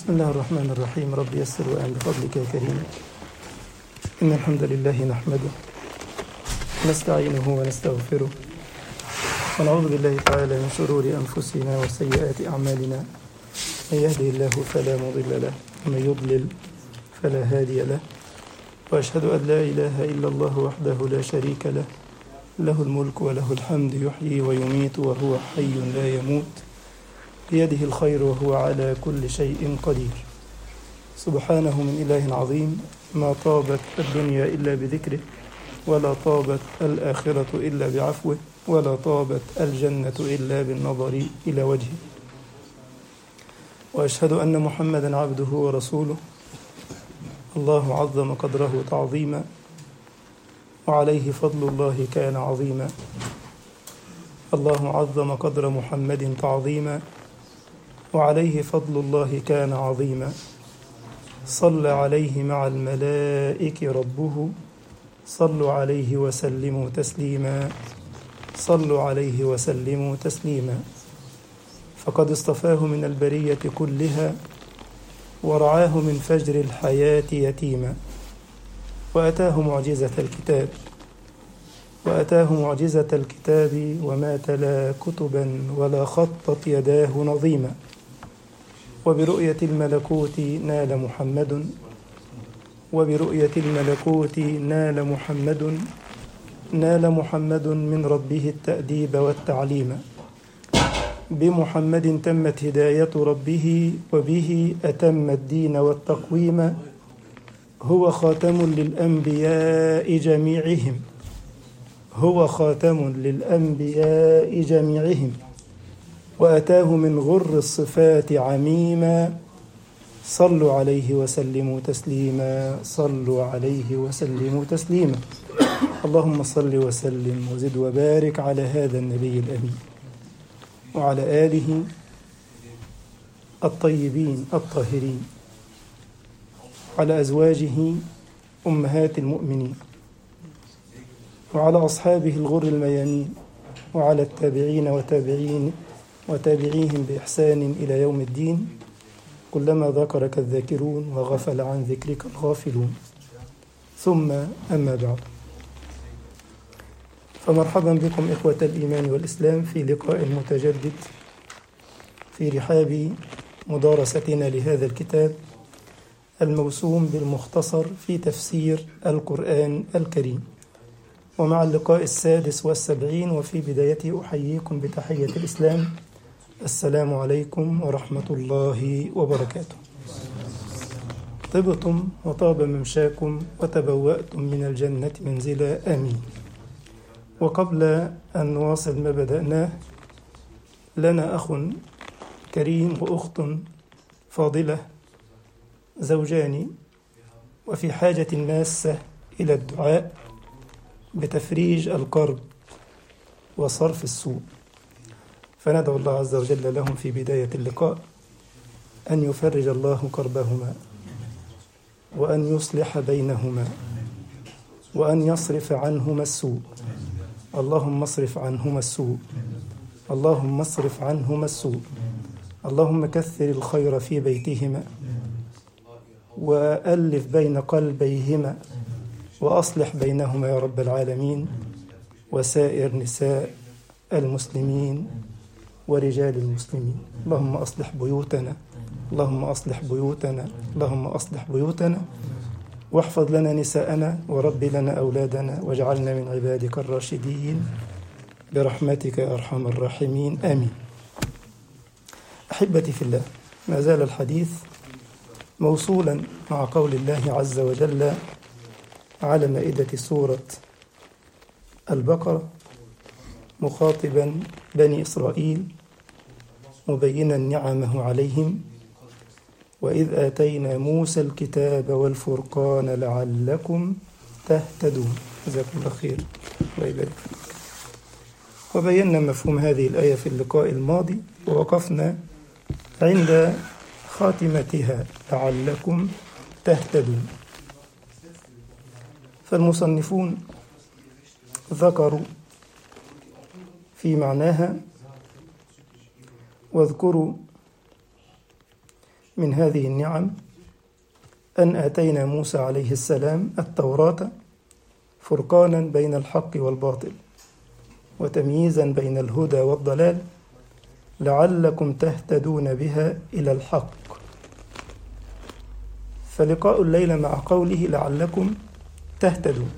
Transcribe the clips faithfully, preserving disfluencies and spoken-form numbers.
بسم الله الرحمن الرحيم. رب يسر وأعن بفضلك يا كريم. إن الحمد لله نحمده ونستعينه ونستغفره ونعوذ بالله تعالى من شرور أنفسنا وسيئات أعمالنا. من يهده الله فلا مضل له ومن يضلل فلا هادي له، وأشهد أن لا إله إلا الله وحده لا شريك له، له الملك وله الحمد، يحيي ويميت وهو حي لا يموت، بيده الخير وهو على كل شيء قدير. سبحانه من إله عظيم، ما طابت الدنيا إلا بذكره، ولا طابت الآخرة إلا بعفوه، ولا طابت الجنة إلا بالنظر إلى وجهه. وأشهد أن محمدا عبده ورسوله، الله عظم قدره تعظيما، وعليه فضل الله كان عظيما. الله عظم قدر محمد تعظيما، وعليه فضل الله كان عظيما. صلى عليه مع الملائكة ربه، صلوا عليه وسلموا تسليما، صلوا عليه وسلموا تسليما. فقد اصطفاه من البرية كلها، ورعاه من فجر الحياة يتيما، وأتاه معجزة الكتاب وأتاه معجزة الكتاب وما تلا كتبا ولا خطت يداه نظيما. وبرؤية الملكوت نال محمد وبرؤية الملكوت نال محمد نال محمد من ربه التأديب والتعليم. بمحمد تمت هداية ربه، وبه أتم الدين والتقويم. هو خاتم للأنبياء جميعهم هو خاتم للأنبياء جميعهم وأتاه من غر الصفات عميما. صلوا عليه وسلموا تسليما، صلوا عليه وسلموا تسليما. اللهم صل وسلم وزد وبارك على هذا النبي الأمين، وعلى آله الطيبين الطاهرين، على أزواجه أمهات المؤمنين، وعلى أصحابه الغر الميامين، وعلى التابعين وتابعين وتابعيهم بإحسان إلى يوم الدين. كلما ذكرك الذاكرون وغفل عن ذكرك الغافلون. ثم أما بعد، فمرحبا بكم إخوة الإيمان والإسلام في لقاء متجدد في رحاب مدارستنا لهذا الكتاب الموسوم بالمختصر في تفسير القرآن الكريم، ومع اللقاء السادس والسبعين. وفي بدايته أحييكم بتحية الإسلام، السلام عليكم ورحمة الله وبركاته. طبتم وطاب ممشاكم وتبوأتم من الجنة منزلا، آمين. وقبل أن نواصل ما بدأناه، لنا أخ كريم وأخت فاضلة، زوجان، وفي حاجة ماسة إلى الدعاء بتفريج الكرب وصرف السوء، فندعو الله عز وجل لهم في بداية اللقاء أن يفرج الله كربهما، وأن يصلح بينهما، وأن يصرف عنهما السوء. اللهم اصرف عنهما السوء اللهم اصرف عنهما السوء اللهم كثر الخير في بيتهما، وألف بين قلبيهما، وأصلح بينهما يا رب العالمين، وسائر نساء المسلمين ورجال المسلمين. اللهم أصلح بيوتنا اللهم أصلح بيوتنا اللهم أصلح بيوتنا واحفظ لنا نساءنا، ورب لنا أولادنا، واجعلنا من عبادك الراشدين برحمتك يا أرحم الراحمين، آمين. أحبتي في الله، ما زال الحديث موصولا مع قول الله عز وجل على مائدة سورة البقرة، مخاطبا بني إسرائيل مبينا نعمه عليهم: وإذ آتينا موسى الكتاب والفرقان لعلكم تهتدون. جزاكم الله خير، الله يبارك فيك. وبينا مفهوم هذه الآية في اللقاء الماضي، ووقفنا عند خاتمتها: لعلكم تهتدون. فالمصنفون ذكروا في معناها: واذكروا من هذه النعم أن آتينا موسى عليه السلام التوراة فرقانا بين الحق والباطل وتمييزا بين الهدى والضلال لعلكم تهتدون بها إلى الحق. فلقاء الليلة مع قوله لعلكم تهتدون،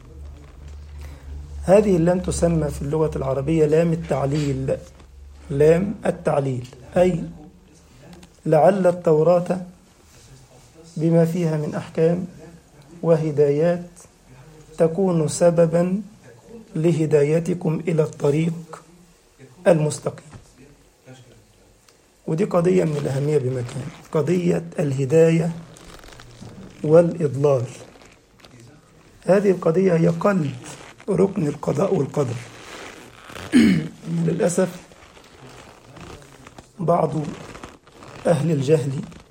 هذه اللام تسمى في اللغة العربية لام التعليل. لام التعليل أي لعل التوراة بما فيها من أحكام وهدايات تكون سببا لهدايتكم إلى الطريق المستقيم. ودي قضية من الأهمية بمكان، قضية الهداية والإضلال. هذه القضية هي قلب ركن القضاء والقدر. للأسف بعض أهل الجهل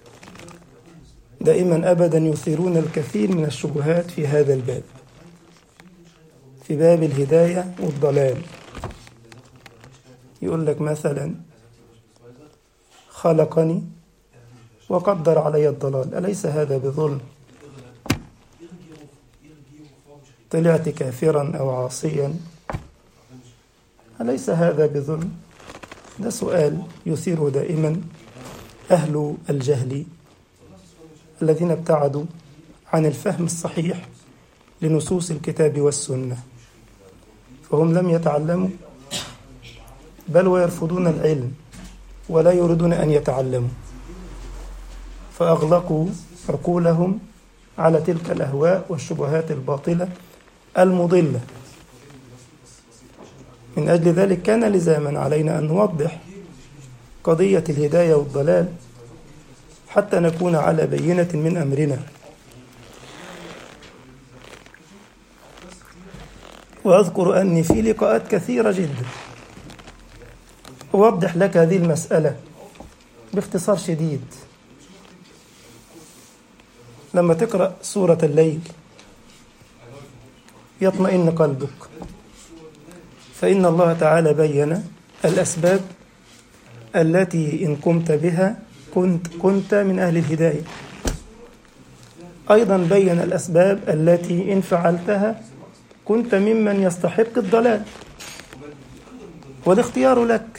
دائما أبدا يثيرون الكثير من الشبهات في هذا الباب، في باب الهداية والضلال. يقول لك مثلا خلقني وقدر علي الضلال، أليس هذا بظلم؟ طلعت كافرا أو عاصيا، أليس هذا بظلم؟ ده سؤال يثيره دائما أهل الجهل الذين ابتعدوا عن الفهم الصحيح لنصوص الكتاب والسنة، فهم لم يتعلموا بل ويرفضون العلم ولا يريدون أن يتعلموا، فأغلقوا عقولهم على تلك الأهواء والشبهات الباطلة المضلة. من أجل ذلك كان لزاما علينا أن نوضح قضية الهداية والضلال حتى نكون على بينة من أمرنا. وأذكر أني في لقاءات كثيرة جدا أوضح لك هذه المسألة باختصار شديد. لما تقرأ سورة الليل يطمئن قلبك، فإن الله تعالى بين الأسباب التي إن قمت بها كنت كنت من أهل الهداية. أيضا بين الأسباب التي إن فعلتها كنت ممن يستحق الضلال، والاختيار لك.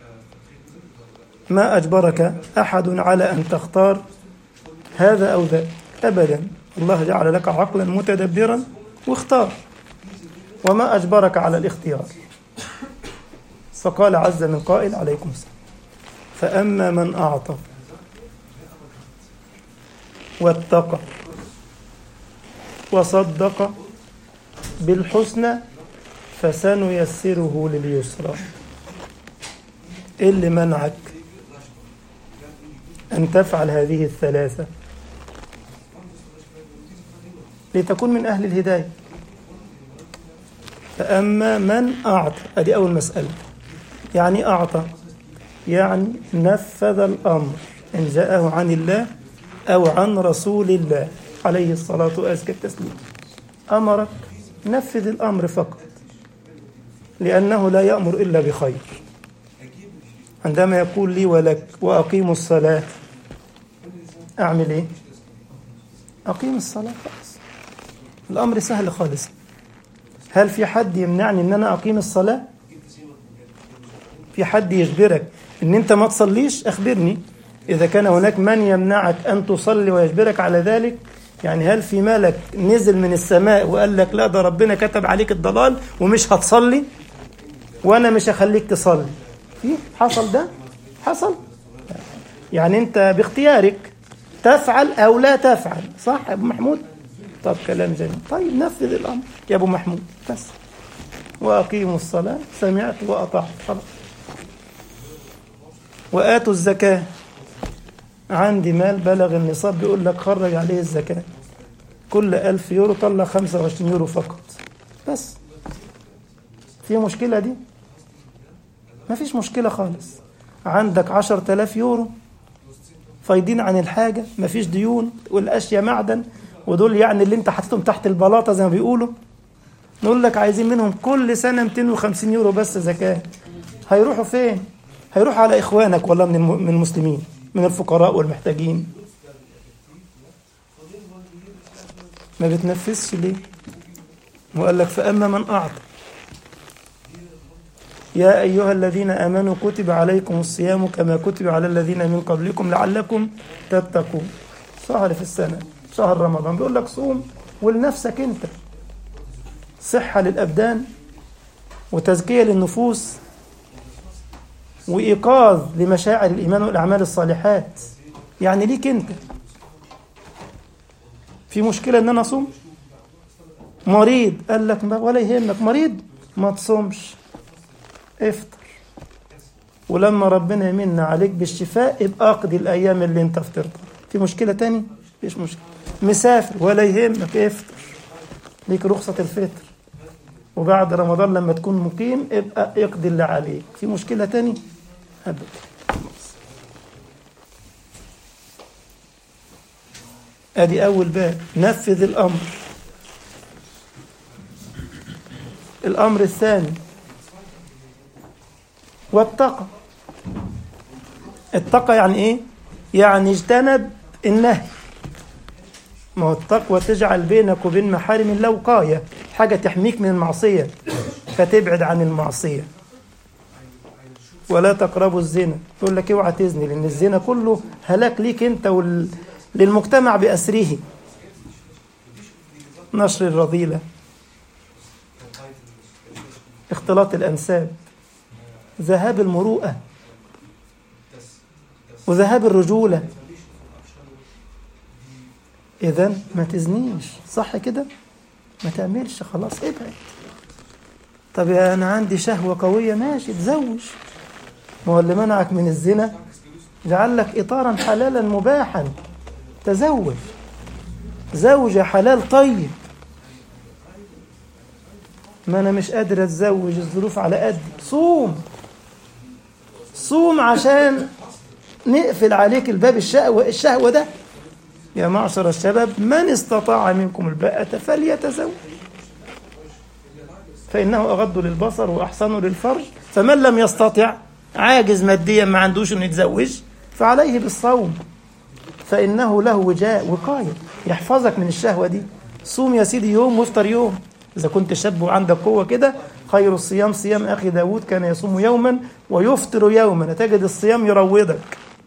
ما أجبرك أحد على أن تختار هذا أو ذاك أبدا، الله جعل لك عقلا متدبرا واختار، وما أجبرك على الاختيار. فقال عز من قائل عليكم السلام: فأما من أعطى واتقى وصدق بالحسنى فسنيسره لليسرى. إيه اللي منعك أن تفعل هذه الثلاثة لتكون من أهل الهداية؟ فأما من أعطى، هذه أول مسألة. يعني أعطى يعني نفذ الأمر إن جاءه عن الله أو عن رسول الله عليه الصلاة وأزكى التسليم. أمرك نفذ الأمر فقط، لأنه لا يأمر إلا بخير. عندما يقول لي ولك وأقيموا الصلاة، أعمل إيه؟ أقيم الصلاة خالص. الأمر سهل خالص. هل في حد يمنعني أن أنا أقيم الصلاة؟ في حد يجبرك أن أنت ما تصليش؟ أخبرني. إذا كان هناك من يمنعك أن تصلي ويجبرك على ذلك، يعني هل في ملك نزل من السماء وقال لك لا ده ربنا كتب عليك الضلال ومش هتصلي وأنا مش هخليك تصلي؟ في حصل ده؟ حصل؟ يعني أنت باختيارك تفعل أو لا تفعل، صح يا أبو محمود؟ طب كلام جميل. طيب نفذ الأمر يا أبو محمود بس. وأقيموا الصلاة، سمعت وأطعت، خلاص. وآتوا الزكاة، عندي مال بلغ النصاب بيقول لك خرج عليه الزكاة، كل ألف يورو طلع خمسة وعشرين يورو فقط بس. في مشكلة دي؟ ما فيش مشكلة خالص. عندك عشر تلاف يورو فايدين عن الحاجة، ما فيش ديون، والأشياء معدن، ودول يعني اللي انت حطيتهم تحت البلاطة زي ما بيقولوا، نقول لك عايزين منهم كل سنة مئتين وخمسين يورو بس زكاة. هيروحوا فين؟ هيروحوا على إخوانك والله من من المسلمين، من الفقراء والمحتاجين. ما بتنفذش ليه؟ وقال لك فأما من أعطى يا أيها الذين آمنوا كتب عليكم الصيام كما كتب على الذين من قبلكم لعلكم تتقون. شهر في السنة شهر رمضان بيقول لك صوم ولنفسك أنت، صحة للأبدان وتزكية للنفوس وإيقاظ لمشاعر الإيمان والأعمال الصالحات. يعني ليك أنت. في مشكلة أن أنا أصوم؟ مريض قال لك ولا يهمك، مريض ما تصومش، افطر، ولما ربنا يمن عليك بالشفاء ابقى اقضي الأيام اللي انت فطرتها. في مشكلة تاني؟ مفيش مشكلة. مسافر ولا يهمك، افطر، ليك رخصة الفطر، وبعد رمضان لما تكون مقيم ابقى اقضي اللي عليك. في مشكلة تاني؟ أبدا. ادي اول باب، نفذ الامر. الامر الثاني واتقى. اتقى يعني ايه؟ يعني اجتنب النهي. ما هو التقوى تجعل بينك وبين محارم الله وقاية، حاجة تحميك من المعصية فتبعد عن المعصية. ولا تقربوا الزنا، تقول لك اوعى تزني، لان الزنا كله هلاك ليك انت وللمجتمع بأسره. نشر الرذيلة، اختلاط الأنساب، ذهاب المروءة وذهاب الرجولة. إذن ما تزنيش، صح كده؟ ما تعملش، خلاص ابعد. طب أنا عندي شهوة قوية، ماشي تزوج. ما هو اللي منعك من الزنا جعل لك إطارا حلالا مباحا، تزوج، زوجة حلال طيب. ما أنا مش قادر أتزوج، الظروف على قد، صوم صوم عشان نقفل عليك الباب الشهوة الشهوة ده. يا معشر الشباب من استطاع منكم الباءة فليتزوج فإنه أغض للبصر وأحسن للفرج، فمن لم يستطع، عاجز ماديا ما عندوش إنه يتزوج، فعليه بالصوم فإنه له وجاء وقاية يحفظك من الشهوة دي. صوم يا سيدي يوم وافطر يوم. إذا كنت شاب وعندك قوة كده، خير الصيام صيام أخي داود كان يصوم يوما ويفطر يوما. تجد الصيام يروضك،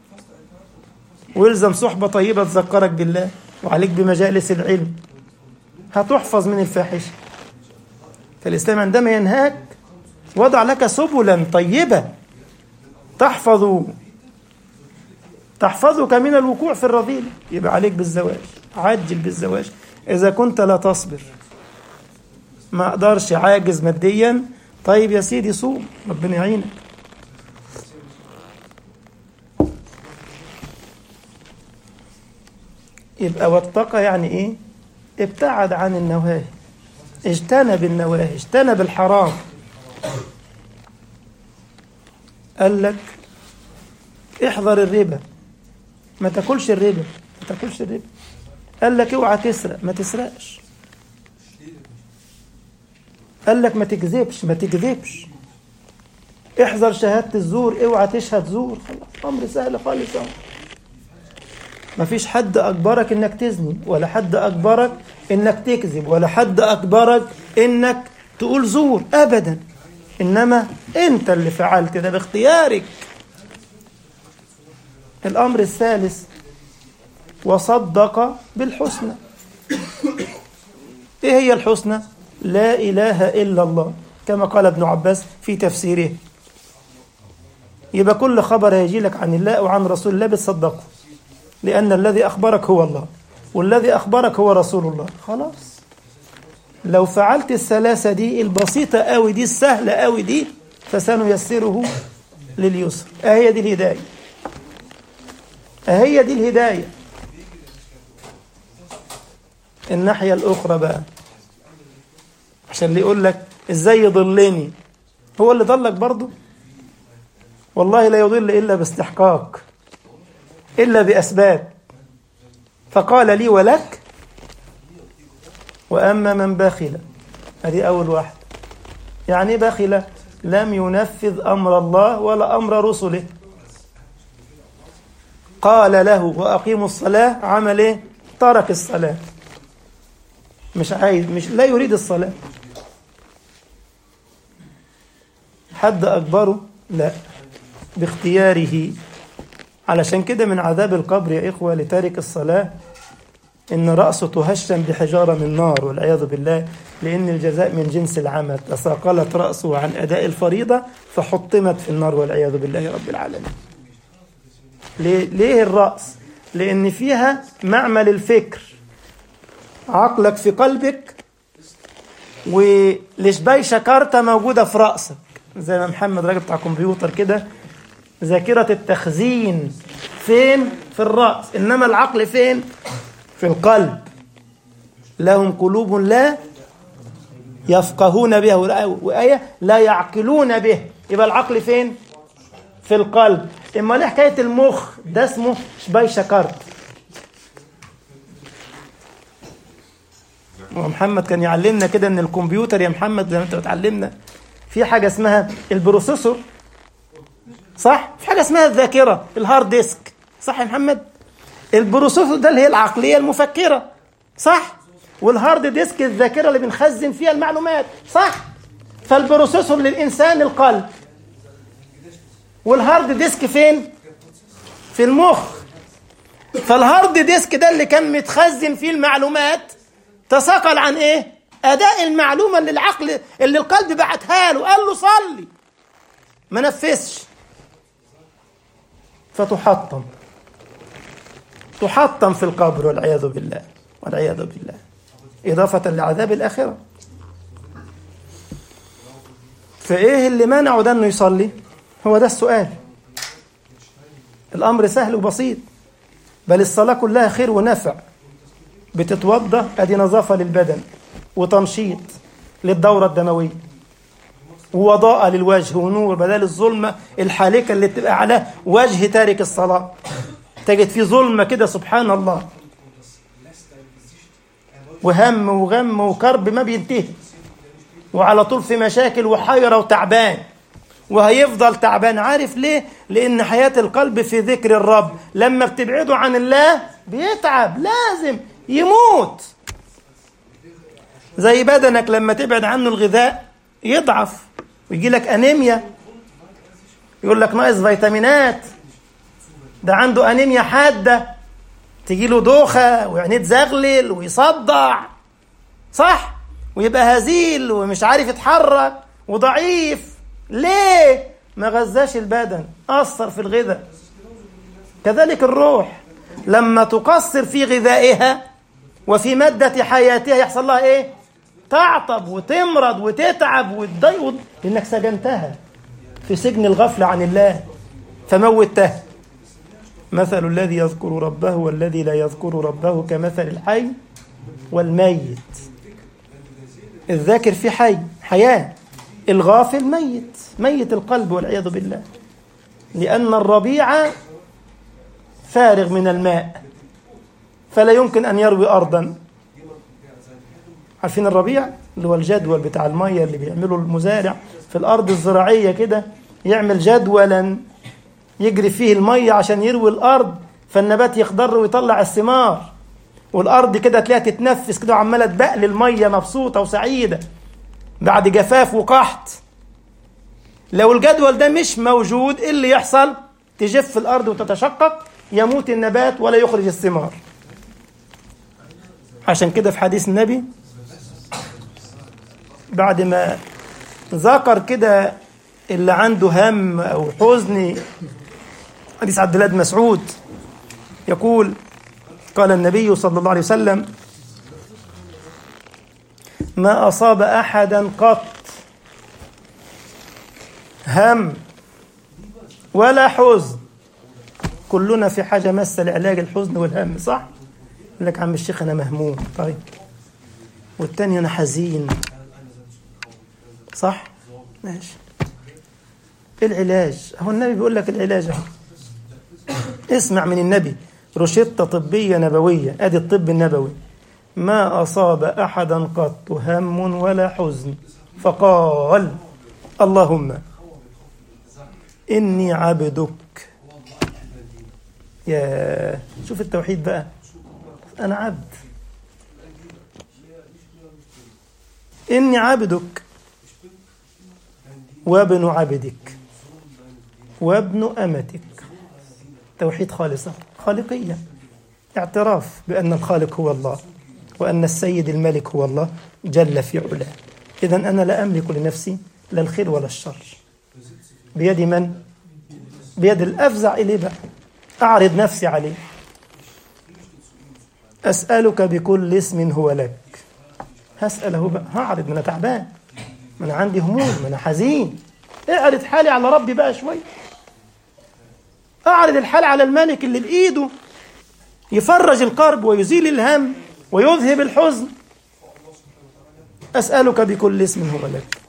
ويلزم صحبة طيبة تذكرك بالله، وعليك بمجالس العلم، هتحفظ من الفاحشة. فالإسلام عندما ينهاك وضع لك سبلا طيبة تحفظ تحفظك من الوقوع في الرذيلة. يبقى عليك بالزواج، عجل بالزواج. إذا كنت لا تصبر، ما أقدرش، عاجز ماديا، طيب يا سيدي صوم، ربنا يعينك. يبقى واتقى يعني إيه؟ ابتعد عن النواهي، اجتنب النواهي، اجتنب الحرام. قال لك احذر الربا، ما تاكلش الربا، ما تاكلش الربا. قال لك اوعى تسرق، ما تسرقش. قال لك ما تكذبش، ما تكذبش. احذر شهادة الزور، اوعى تشهد زور. خلاص، امر سهل خالص. ما فيش حد اجبرك انك تزني، ولا حد اجبرك انك تكذب، ولا حد اجبرك انك تقول زور ابدا، انما انت اللي فعلت ده باختيارك. الامر الثالث وصدق بالحسنى. ايه هي الحسنى؟ لا اله الا الله، كما قال ابن عباس في تفسيره. يبقى كل خبر هيجي لك عن الله وعن رسول الله بتصدقه، لأن الذي أخبرك هو الله، والذي أخبرك هو رسول الله. خلاص، لو فعلت الثلاثة دي البسيطة أوي دي، السهلة أوي دي، فسنيسره لليسر. أهي دي الهداية، أهي دي الهداية. الناحية الأخرى بقى، عشان اللي يقول لك إزاي يضلني، هو اللي ضلك برضو. والله لا يضل إلا باستحقاق، إلا بأسباب. فقال لي ولك وأما من بخل، هذه أول واحد. يعني بخل؟ لم ينفذ أمر الله ولا أمر رسله. قال له وأقيموا الصلاة، عمل إيه؟ ترك الصلاة، مش عايز، مش لا يريد الصلاة. حد أجبره؟ لا، باختياره. علشان كده من عذاب القبر يا إخوة لتارك الصلاة إن رأسه تهشم بحجارة من نار والعياذ بالله، لأن الجزاء من جنس العمل. تثاقلت رأسه عن أداء الفريضة فحطمت في النار والعياذ بالله رب العالمين. ليه؟ ليه الرأس؟ لأن فيها معمل الفكر، عقلك في قلبك، والشبيشة كارتة موجودة في رأسك، زي ما محمد راجل بتاع كمبيوتر كده، ذاكرة التخزين فين؟ في الرأس، إنما العقل فين؟ في القلب. لهم قلوب لا يفقهون بها، وآية لا يعقلون به. يبقى العقل فين؟ في القلب. إما ليه حكاية المخ ده اسمه شبيشة كارت. ومحمد كان يعلمنا كده ان الكمبيوتر يا محمد زي ما انت بتعلمنا في حاجة اسمها البروسيسور، صح؟ في حاجة اسمها الذاكرة، الهارد ديسك، صح يا محمد؟ البروسيسور ده اللي هي العقلية المفكرة، صح؟ والهارد ديسك الذاكرة اللي بنخزن فيها المعلومات، صح؟ فالبروسيسور للإنسان القلب، والهارد ديسك فين؟ في المخ. فالهارد ديسك ده اللي كان متخزن فيه المعلومات تثاقل عن ايه؟ اداء المعلومه اللي العقل اللي القلب بعتها له، قال له صلي ما نفذش، فتحطم تحطم في القبر والعياذ بالله والعياذ بالله، اضافه لعذاب الاخره. فايه اللي منعه ده انه يصلي؟ هو ده السؤال. الامر سهل وبسيط، بل الصلاه كلها خير ونفع. بتتوضى ادي نظافه للبدن وتنشيط للدوره الدمويه ووضاءه للوجه ونور بدل الظلمه الحالكه اللي بتبقى على وجه تارك الصلاه. تجد فيه ظلمه كده سبحان الله، وهم وغم وكرب ما بينتهي، وعلى طول في مشاكل وحيره وتعبان، وهيفضل تعبان. عارف ليه؟ لأن حياة القلب في ذكر الرب. لما بتبعده عن الله بيتعب، لازم يموت. زي بدنك لما تبعد عنه الغذاء يضعف ويجي لك أنيميا، يقول لك ناقص فيتامينات، ده عنده أنيميا حادة، تجي له دوخة وعينيه تزغلل ويصدع، صح؟ ويبقى هزيل ومش عارف يتحرك وضعيف. ليه؟ ما غذاش البدن، أثر في الغذاء. كذلك الروح لما تقصر في غذائها وفي مادة حياتها يحصل لها إيه؟ تعطب وتمرض وتتعب وتضيق، لأنك سجنتها في سجن الغفلة عن الله فموتها. مثل الذي يذكر ربه والذي لا يذكر ربه كمثل الحي والميت. الذاكر في حي، حياة، الغافل ميت، ميت القلب والعياذ بالله. لأن الربيع فارغ من الماء فلا يمكن أن يروي أرضا. عارفين الربيع اللي هو الجدول بتاع المية اللي بيعمله المزارع في الأرض الزراعية كده، يعمل جدولا يجري فيه المية عشان يروي الأرض فالنبات يخضر ويطلع الثمار، والأرض كده تلاقيها تتنفس كده وعمالة تبقل المية مبسوطة وسعيدة بعد جفاف وقحط. لو الجدول ده مش موجود ايه اللي يحصل؟ تجف الأرض وتتشقق، يموت النبات ولا يخرج الثمار. عشان كده في حديث النبي بعد ما ذكر كده اللي عنده هم أو حزن، حديث عبد الله بن مسعود يقول قال النبي صلى الله عليه وسلم: ما أصاب أحدا قط هم ولا حزن، كلنا في حاجة مس لعلاج الحزن والهم، صح؟ يقول لك عم الشيخ أنا مهموم، طيب، والتاني أنا حزين، صح؟ ماشي. العلاج هو النبي بيقول لك العلاج اهو. اسمع من النبي روشتة طبية نبوية، ادي الطب النبوي: ما أصاب أحدا قط هم ولا حزن فقال اللهم إني عبدك. يا شوف التوحيد بقى، أنا عبد، إني عبدك وابن عبدك وابن أمتك. توحيد خالصة خالقية، اعتراف بأن الخالق هو الله وأن السيد الملك هو الله جل في علاه. إذن أنا لا أملك لنفسي لا الخير ولا الشر، بيد من؟ بيد الأفزع إليه بقى، أعرض نفسي عليه. أسألك بكل اسم هو لك، هسأله بقى، هعرض، ما أنا تعبان، ما أنا عندي هموم، ما أنا حزين، اعرض حالي على ربي بقى شوي، أعرض الحال على الملك اللي بإيده يفرج الكرب ويزيل الهم ويذهب الحزن. أسألك بكل اسم هو لك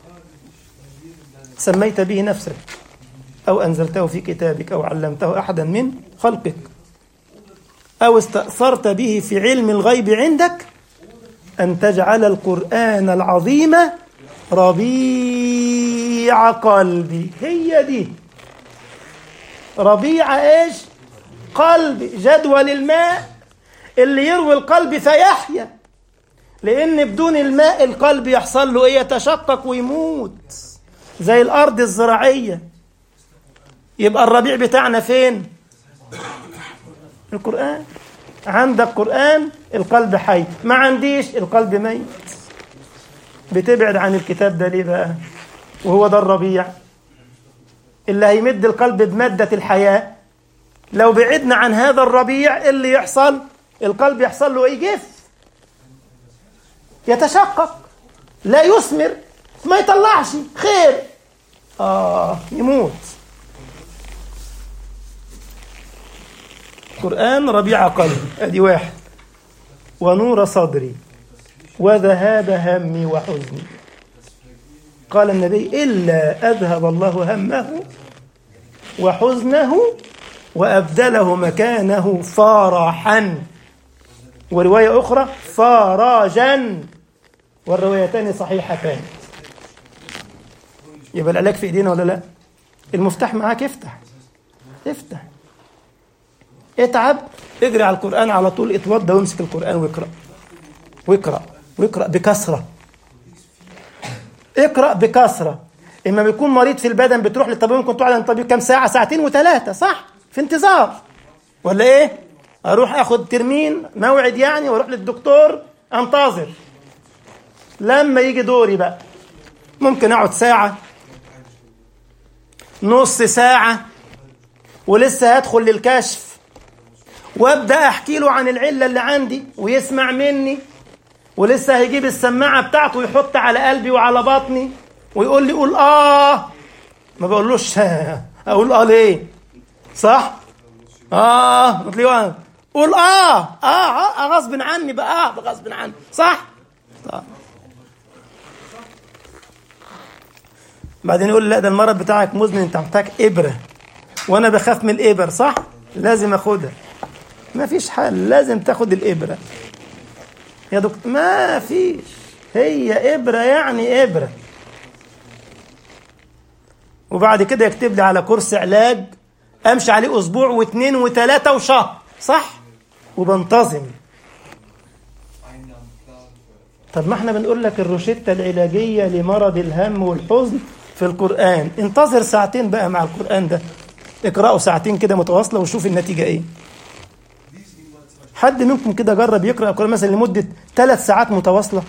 سميت به نفسك أو أنزلته في كتابك أو علمته أحدا من خلقك أو استأثرت به في علم الغيب عندك أن تجعل القرآن العظيم ربيع قلبي. هي دي ربيع إيش؟ قلبي، جدول الماء اللي يروي القلب فيحيا، لأن بدون الماء القلب يحصل له إيه؟ يتشقق ويموت زي الأرض الزراعية. يبقى الربيع بتاعنا فين؟ القرآن. عندك قرآن القلب حي، ما عنديش القلب ميت. بتبعد عن الكتاب ده ليه بقى؟ وهو ده الربيع اللي هيمد القلب بمادة الحياة. لو بعدنا عن هذا الربيع اللي يحصل؟ القلب يحصل له ايه؟ جف، يتشقق، لا يثمر، ما يطلعش خير، آه يموت. قرآن ربيع قلبي، ادي واحد، ونور صدري وذهاب همي وحزني. قال النبي إلا أذهب الله همه وحزنه وأبدله مكانه فرحا، ورواية أخرى فراجا، والروايتان صحيحتان. يبقى العلاج في إيدينا ولا لا؟ المفتاح معاك، افتح افتح اتعب، اجري على القرآن على طول، اتوضى وامسك القرآن واقرأ واقرأ واقرأ بكثرة، اقرأ بكثرة. إما بيكون مريض في البدن بتروح للطبيب، ممكن تقعد عند الطبيب كم ساعة؟ ساعتين وثلاثة، صح؟ في انتظار ولا إيه؟ أروح أخذ ترمين موعد يعني وأروح للدكتور أنتظر لما يجي دوري بقى. ممكن أقعد ساعة، نص ساعة، ولسه هدخل للكشف وابدأ أحكي له عن العلة اللي عندي ويسمع مني، ولسه هيجيب السماعة بتاعته ويحط على قلبي وعلى بطني ويقول لي قول آه. ما بقولوش أقول آه ليه؟ صح؟ آه قلت لي قول آه آه آه غصب عني بقى، آه غصب عني، صح؟ طيب. بعدين يقول لا ده المرض بتاعك مزمن، انت محتاج إبرة وأنا بخاف من الإبر، صح؟ لازم أخدها. ما فيش حل، لازم تاخد الإبرة يا دكتور، ما فيش، هي إبرة يعني إبرة. وبعد كده يكتب لي على كورس علاج أمشي عليه أسبوع واثنين وثلاثة وشهر، صح؟ وبنتظم. طب ما احنا بنقول لك الروشتة العلاجية لمرض الهم والحزن في القرآن، انتظر ساعتين بقى مع القرآن ده، اقرأوا ساعتين كده متواصلة وشوف النتيجة ايه. حد منكم كده جرب يقرأ القرآن مثلا لمدة ثلاث ساعات متواصلة؟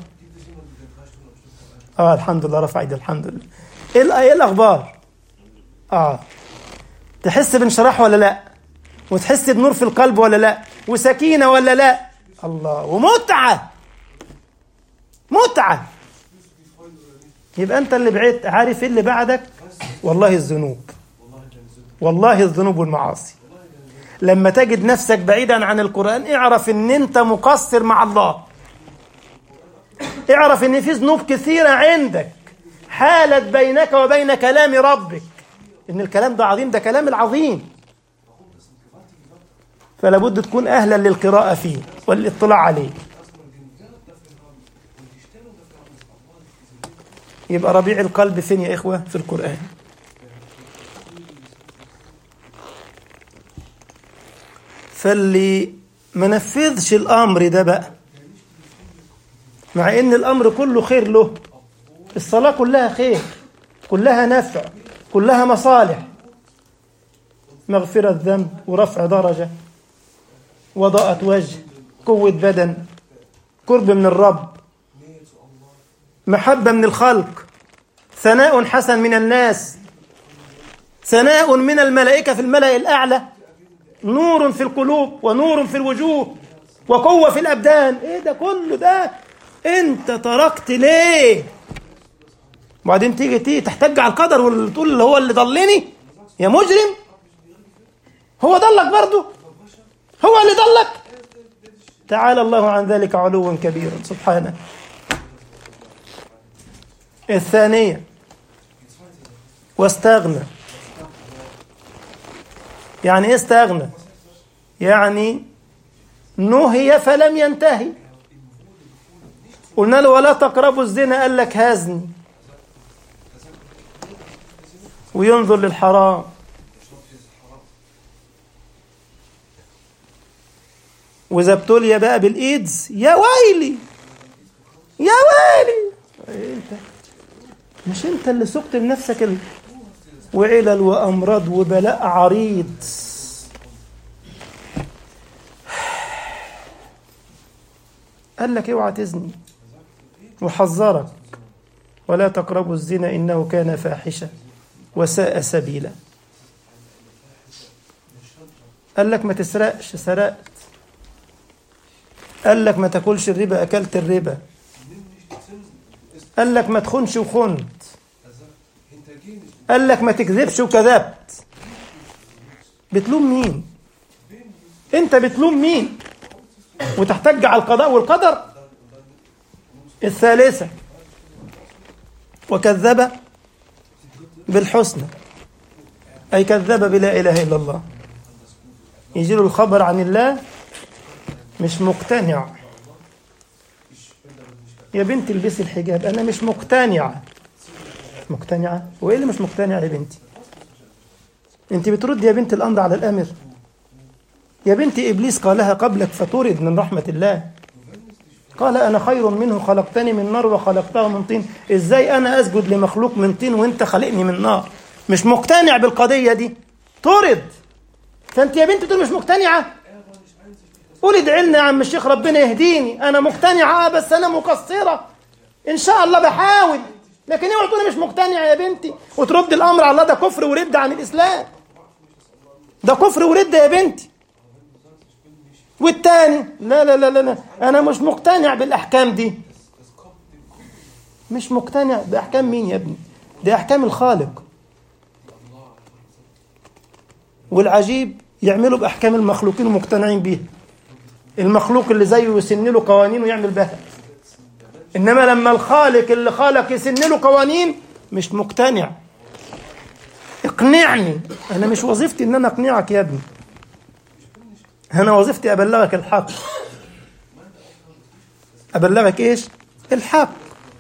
اه الحمد لله، رفع ايدي، الحمد لله. ايه ايه الاخبار؟ اه تحس بانشراح ولا لا؟ وتحس بنور في القلب ولا لا؟ وسكينة ولا لا؟ الله، ومتعة، متعة. يبقى انت اللي بعدت، عارف ايه اللي بعدك؟ والله الذنوب، والله الذنوب والمعاصي. لما تجد نفسك بعيدا عن القرآن اعرف ان انت مقصر مع الله، اعرف ان في ذنوب كثيرة عندك حالت بينك وبين كلام ربك، ان الكلام ده عظيم، ده كلام العظيم، فلا بد تكون اهلا للقراءة فيه والاطلاع عليه. يبقى ربيع القلب فين يا إخوة؟ في القرآن. فاللي ما نفذش الأمر ده بقى، مع إن الأمر كله خير له، الصلاة كلها خير، كلها نفع، كلها مصالح، مغفرة ذنب ورفع درجة وضاءة وجه، قوة بدن، قرب من الرب، محبة من الخلق، ثناء حسن من الناس، ثناء من الملائكة في الملأ الأعلى، نور في القلوب ونور في الوجوه وقوة في الأبدان. إيه ده كله ده أنت تركت ليه؟ وبعدين تيجي تيجي تحتج على القدر وتقول اللي هو اللي ضلني يا مجرم، هو ضلك برضه، هو اللي ضلك. تعالى الله عن ذلك علوا كبيرا سبحانه. الثانية واستغنى. يعني ايه استغنى؟ يعني نهي فلم ينتهي. قلنا له ولا تقربوا الزنا، قال لك هزني وينظر للحرام. وإذا ابتلي بقى بالإيدز يا ويلي يا ويلي، انت مش انت اللي سقت بنفسك ال... وعلل وأمراض وبلاء عريض. قال لك اوعى تزني وحذرك ولا تقربوا الزنا إنه كان فاحشة وساء سبيلا. قال لك ما تسرقش، سرقت. قال لك ما تاكلش الربا، أكلت الربا. قال لك ما تخونش وخنت. قال لك ما تكذبش وكذبت. بتلوم مين؟ انت بتلوم مين وتحتج على القضاء والقدر؟ الثالثة وكذب بالحسنى، أي كذب بلا إله إلا الله. يجي له الخبر عن الله مش مقتنع. يا بنتي البسي الحجاب، أنا مش مقتنعة. مقتنعة؟ وإيه اللي مش مقتنعة يا بنتي؟ أنت بترد يا بنت الأمر على الأمر. يا بنتي إبليس قالها قبلك فطرد من رحمة الله. قال أنا خير منه خلقتني من نار وخلقته من طين. إزاي أنا أسجد لمخلوق من طين وإنت خلقني من نار؟ مش مقتنع بالقضية دي، طرد. فأنت يا بنتي تقول مش مقتنعة؟ قولي ادعي لنا يا عم الشيخ ربنا يهديني، أنا مقتنعة بس أنا مقصرة، إن شاء الله بحاول. لكن اوعي تقولي مش مقتنعة يا بنتي وترد الأمر على الله. ده كفر ورد عن الإسلام، ده كفر ورد يا بنتي. والتاني لا لا لا لا أنا مش مقتنع بالأحكام دي. مش مقتنع بأحكام مين يا ابني؟ دي أحكام الخالق. والعجيب يعملوا بأحكام المخلوقين ومقتنعين بيها. المخلوق اللي زيه يسن له قوانين ويعمل بها، إنما لما الخالق اللي خالق يسن له قوانين مش مقتنع. اقنعني. أنا مش وظيفتي إن أنا أقنعك يا ابني، أنا وظيفتي أبلغك الحق. أبلغك إيش؟ الحق.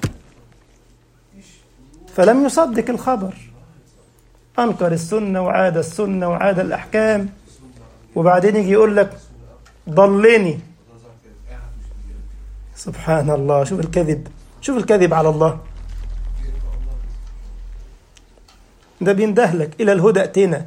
فلم يصدق الخبر، أنكر السنة وعاد السنة وعاد الأحكام، وبعدين يجي يقول لك ضلني. سبحان الله. شوف الكذب، شوف الكذب على الله. ده بيندهلك إلى الهدى ائتنا،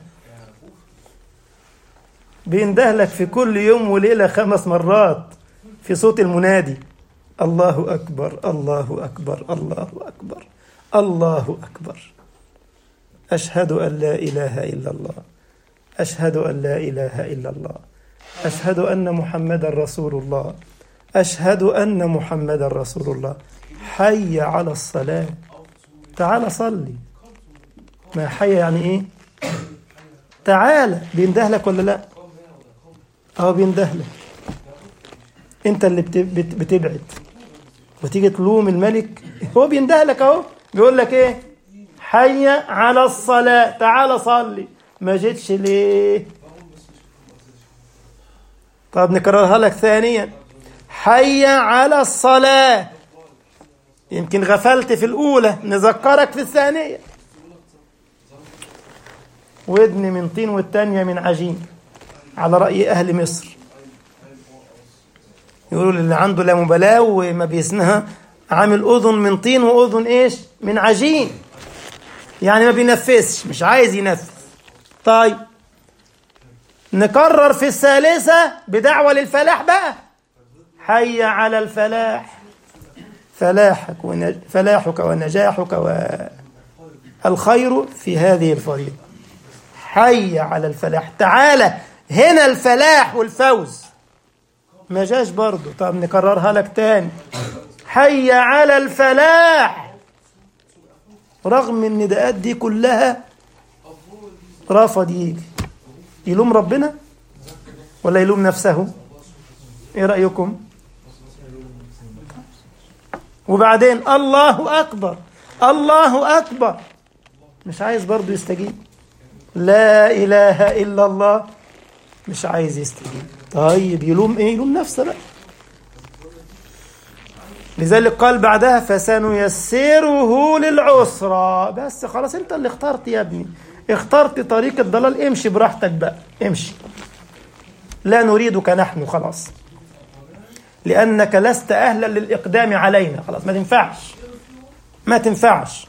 بيندهلك في كل يوم وليلة خمس مرات في صوت المنادي: الله أكبر الله أكبر الله أكبر الله أكبر، أشهد أن لا إله إلا الله، أشهد أن لا إله إلا الله، أشهد أن محمد رسول الله، أشهد أن محمد رسول الله. حي على الصلاة، تعال صلي. ما حي يعني إيه؟ تعال. بيندهلك ولا لا؟ أهو بيندهلك. أنت اللي بتبعد وتيجي تلوم الملك، هو بيندهلك أهو، بيقول لك إيه؟ حي على الصلاة، تعال صلي. ما جيتش ليه؟ طب نكررها لك ثانيا: حي على الصلاة. يمكن غفلت في الأولى، نذكرك في الثانية. ودن من طين والتانية من عجين. على رأي أهل مصر، يقولوا اللي عنده لا مبالاة وما بيسنها عامل أذن من طين وأذن إيش من عجين، يعني ما بينفسش، مش عايز ينفس. طيب نكرر في الثالثة بدعوة للفلاح بقى، حي على الفلاح، فلاحك ونج... فلاحك ونجاحك والخير في هذه الفريضة، حي على الفلاح. تعالى هنا الفلاح والفوز ما جاش برضو. طب نكررها لك تاني، حي على الفلاح. رغم النداءات دي كلها رفض يجي. يلوم ربنا ولا يلوم نفسه؟ ايه رأيكم؟ وبعدين الله أكبر الله أكبر، مش عايز برضو يستجيب. لا إله إلا الله، مش عايز يستجيب. طيب يلوم ايه؟ يلوم نفسه بقى. لذلك قال بعدها فسنيسره للعسرى. بس خلاص انت اللي اخترت يا ابني، اخترت طريق الضلال، امشي براحتك بقى، امشي، لا نريدك نحن خلاص، لأنك لست أهلا للإقدام علينا، خلاص ما تنفعش ما تنفعش.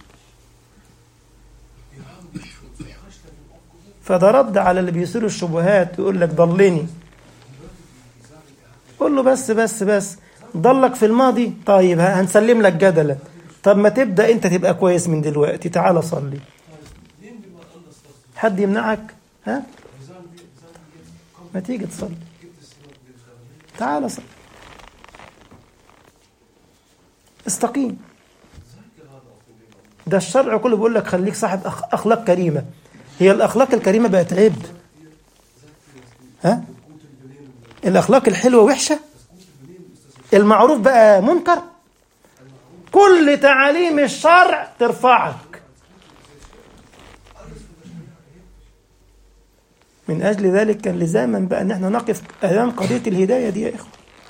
فده رد على اللي بيصيروا الشبهات ويقول لك ضلني. قول له بس بس بس ضلك في الماضي، طيب هنسلم لك جدلا، طب ما تبدأ انت تبقى كويس من دلوقتي، تعال صلي. حد يمنعك؟ ها؟ ما تيجي تصلي، تعال صلي، استقيم. ده الشرع كله بيقول لك خليك صاحب أخلاق كريمة. هي الأخلاق الكريمة بقت عيب؟ ها؟ الأخلاق الحلوة وحشة؟ المعروف بقى منكر؟ كل تعاليم الشرع ترفعك. من أجل ذلك كان لزاما بقى أن احنا نقف أمام قضية الهداية دي يا إخوة.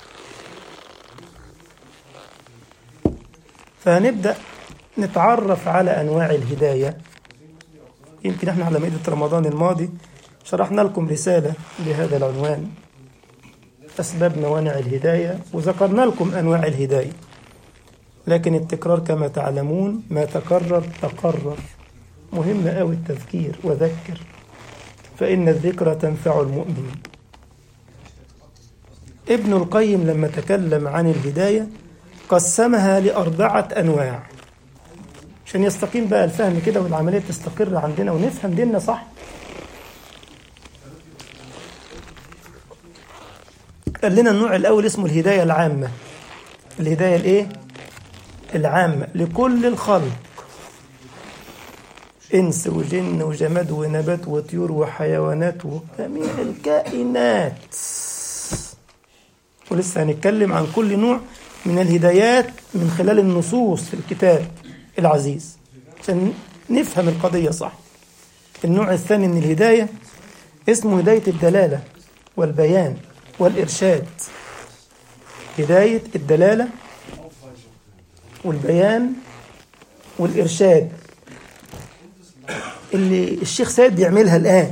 فهنبدأ نتعرف على أنواع الهداية. يمكن احنا على مائدة رمضان الماضي شرحنا لكم رسالة بهذا العنوان، أسباب موانع الهداية، وذكرنا لكم أنواع الهداية. لكن التكرار كما تعلمون ما تكرر تقرر. مهم أوي التذكير، وذكر فإن الذكرى تنفع المؤمن. ابن القيم لما تكلم عن الهداية قسمها لأربعة أنواع عشان يستقيم بقى الفهم كده والعملية تستقر عندنا ونفهم ديننا صح. قال لنا النوع الأول اسمه الهداية العامة. الهداية الإيه؟ العامة لكل الخلق، إنس وجن وجماد ونبات وطيور وحيوانات وجميع الكائنات. ولسه هنتكلم عن كل نوع من الهدايات من خلال النصوص في الكتاب العزيز عشان نفهم القضية صح. النوع الثاني من الهداية اسمه هداية الدلالة والبيان والإرشاد. هداية الدلالة والبيان والإرشاد اللي الشيخ سيد بيعملها الآن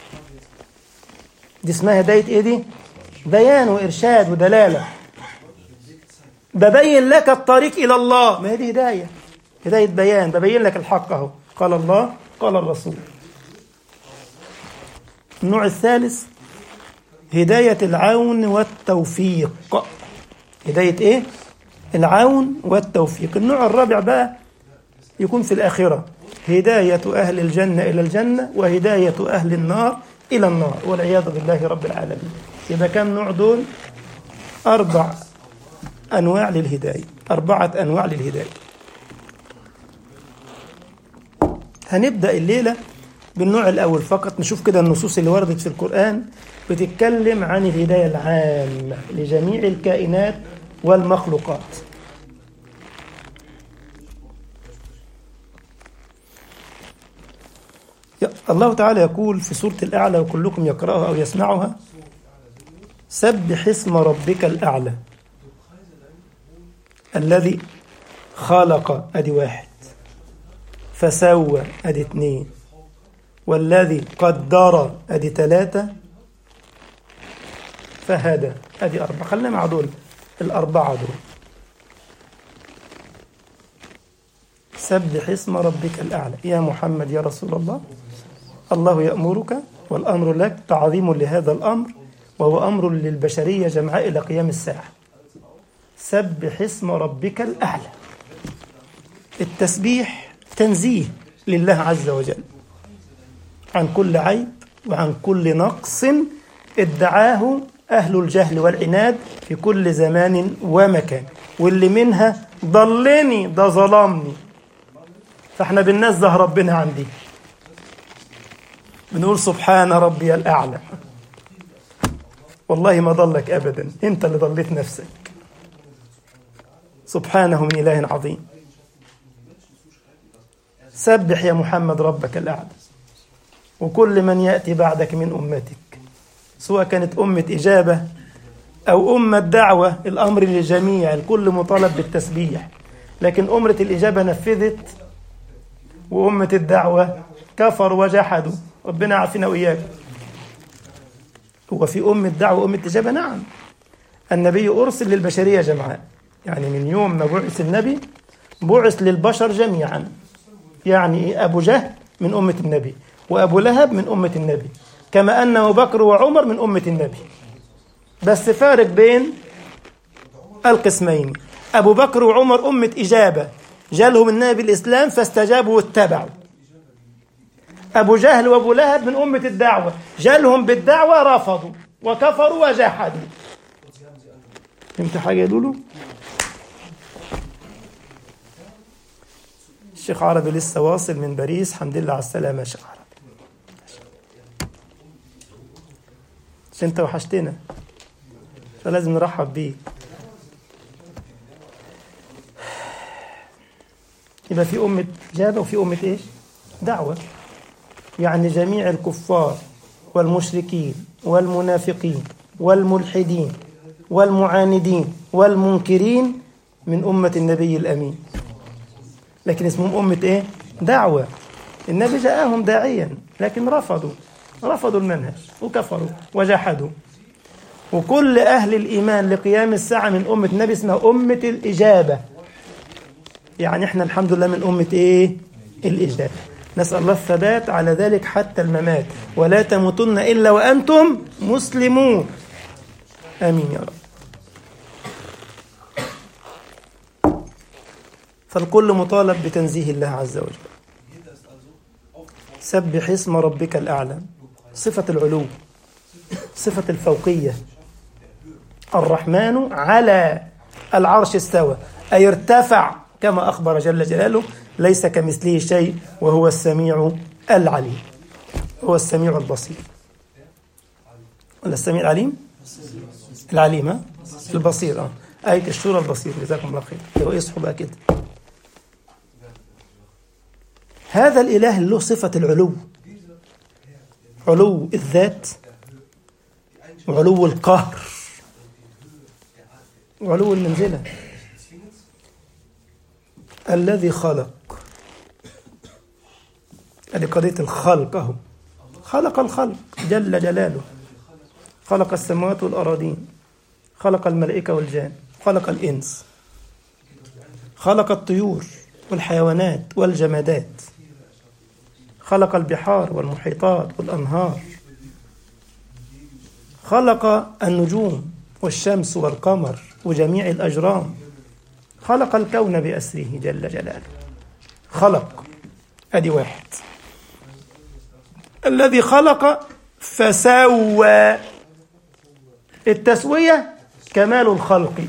دي اسمها هداية إيه دي؟ بيان وإرشاد ودلالة. ببين لك الطريق إلى الله، ما هي دي هداية، هداية بيان، ببين لك الحق اهو، قال الله قال الرسول. النوع الثالث هداية العون والتوفيق. هداية إيه؟ العون والتوفيق. النوع الرابع بقى يكون في الآخرة، هداية أهل الجنة إلى الجنة وهداية أهل النار إلى النار والعياذ بالله رب العالمين. يبقى كم نوع دول؟ أربع أنواع للهداية، أربعة أنواع للهداية. هنبدأ الليلة بالنوع الأول فقط. نشوف كده النصوص اللي وردت في القرآن بتتكلم عن الهداية العامة لجميع الكائنات والمخلوقات. الله تعالى يقول في سورة الأعلى وكلكم يقرأها أو يسمعها: سبح اسم ربك الأعلى الذي خلق، أدي واحد، فسوى، أدي اثنين، والذي قدر، أدي ثلاثة، فهدى. هذه أربعة، خلينا مع دول الأربعة دول. سبح اسم ربك الأعلى. يا محمد يا رسول الله، الله يأمرك والأمر لك، تعظيم لهذا الأمر وهو أمر للبشرية جمعاء إلى قيام الساعة. سبح اسم ربك الأعلى. التسبيح تنزيه لله عز وجل عن كل عيب وعن كل نقص ادعاه أهل الجهل والعناد في كل زمان ومكان، واللي منها ضلني ده ظلمني. فاحنا بننزه ربنا عن دي، بنقول سبحان ربي الأعلى. والله ما ضلك أبدا، انت اللي ضليت نفسك. سبحانه من إله عظيم. سبح يا محمد ربك الأعلى. وكل من يأتي بعدك من أمتك، سواء كانت أمة إجابة أو أمة دعوة، الأمر للجميع، الكل مطالب بالتسبيح. لكن أمة الإجابة نفذت وأمة الدعوة كفروا وجحدوا. ربنا عافينا وإياكم. هو في أمة دعوة وأمة إجابة؟ نعم. النبي أرسل للبشرية جمعاء، يعني من يوم ما بعث النبي بعث للبشر جميعا. يعني أبو جهل من أمة النبي، وأبو لهب من أمة النبي، كما أن أبو بكر وعمر من أمة النبي. بس فارق بين القسمين. أبو بكر وعمر أمة إجابة، جالهم النبي الإسلام فاستجابوا واتبعوا. أبو جهل وأبو لهب من أمة الدعوة، جالهم بالدعوة رفضوا وكفروا وجحدوا. فهمت حاجة يا لولو؟ الشيخ عربي لسه واصل من باريس، الحمد لله على السلامة يا شيخ عربي. عشان انت وحشتنا فلازم نرحب بيك. يبقى في أمة إجابة وفي أمة إيش؟ دعوة. يعني جميع الكفار والمشركين والمنافقين والملحدين والمعاندين والمنكرين من أمة النبي الأمين، لكن اسمهم أمة إيه؟ دعوة. النبي جاءهم داعيا لكن رفضوا رفضوا المنهج وكفروا وجحدوا. وكل أهل الإيمان لقيام الساعة من أمة النبي اسمها أمة الإجابة. يعني إحنا الحمد لله من أمة إيه؟ الإجابة. نسأل الله الثبات على ذلك حتى الممات، ولا تموتن إلا وأنتم مسلمون. آمين يا رب. فالكل مطالب بتنزيه الله عز وجل. سبح اسم ربك الأعلى، صفة العلو، صفة الفوقية. الرحمن على العرش استوى، أي ارتفع كما أخبر جل جلاله، ليس كمثله شيء وهو السميع العليم. هو السميع البصير، ولا السميع العليم؟ العليم ها؟ البصير اه آية الشورى البصير. جزاكم الله خير. يبقى اصحوا بقى كده. هذا الإله له صفة العلو، علو الذات وعلو القهر وعلو المنزلة. الذي خلق، هذه قضية الخلق أهو. خلق الخلق جل جلاله، خلق السماوات والأراضين، خلق الملائكة والجان، خلق الإنس، خلق الطيور والحيوانات والجمادات، خلق البحار والمحيطات والأنهار، خلق النجوم والشمس والقمر وجميع الأجرام، خلق الكون بأسره جل جلاله. خلق، أدي واحد. الذي خلق فسوى، التسوية كمال الخلق.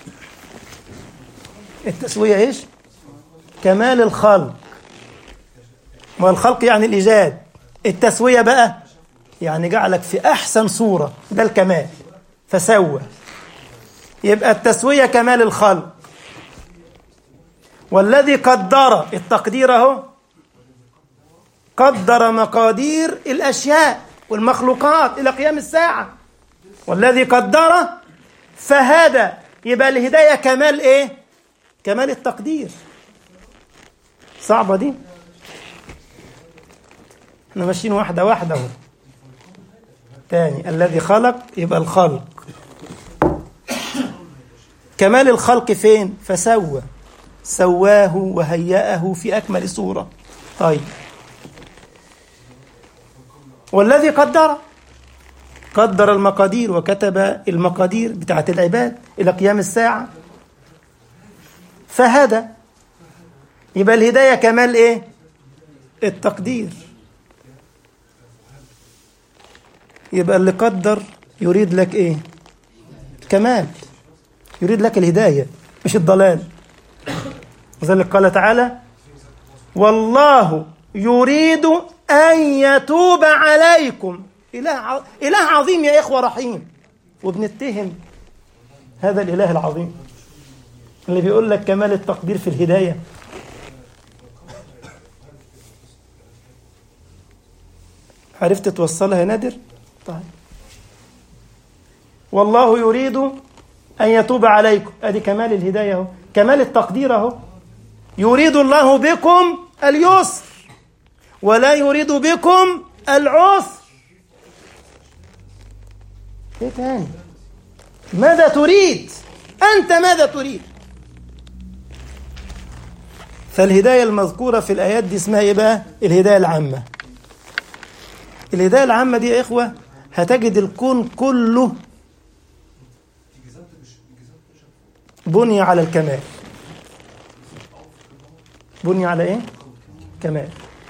التسوية إيش؟ كمال الخلق. والخلق يعني الإيجاد. التسوية بقى يعني جعلك في أحسن صورة، ده الكمال. فسوى، يبقى التسوية كمال الخلق. والذي قدر، التقدير اهو، قدر مقادير الأشياء والمخلوقات إلى قيام الساعة. والذي قدر فهدى، يبقى الهداية كمال إيه؟ كمال التقدير. صعبة دي؟ احنا ماشيين واحدة واحدة اهو. تاني، الذي خلق يبقى الخلق، كمال الخلق فين؟ فسوى، سواه وهيأه في أكمل صورة. طيب، والذي قدر قدر المقادير وكتب المقادير بتاعت العباد إلى قيام الساعة، فهدى. يبقى الهداية كمال إيه؟ التقدير. يبقى اللي قدر يريد لك إيه؟ كمال، يريد لك الهداية مش الضلال. وذلك قال تعالى: والله يريد أن يتوب عليكم. إله إله عظيم يا إخوة، رحيم. وبنتهم هذا الإله العظيم اللي بيقول لك كمال التقدير في الهداية. عرفت توصلها يا نادر؟ طيب، والله يريد أن يتوب عليكم، أدي كمال الهداية اهو، كمال التقدير اهو. يريد الله بكم اليسر ولا يريد بكم العسر. ايه تاني؟ ماذا تريد أنت؟ ماذا تريد؟ فالهداية المذكورة في الآيات دي اسمها إيه بقى؟ الهداية العامة. الهداية العامة دي يا إخوة هتجد الكون كله بني على الكمال. بني على إيه؟ كمال.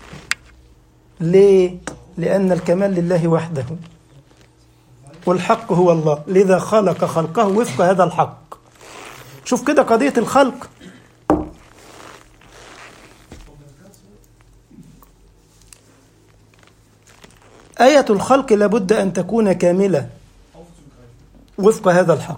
ليه؟ لأن الكمال لله وحده، والحق هو الله، لذا خلق خلقه وفق هذا الحق. شوف كده قضية الخلق، آية الخلق لابد أن تكون كاملة وفق هذا الحق.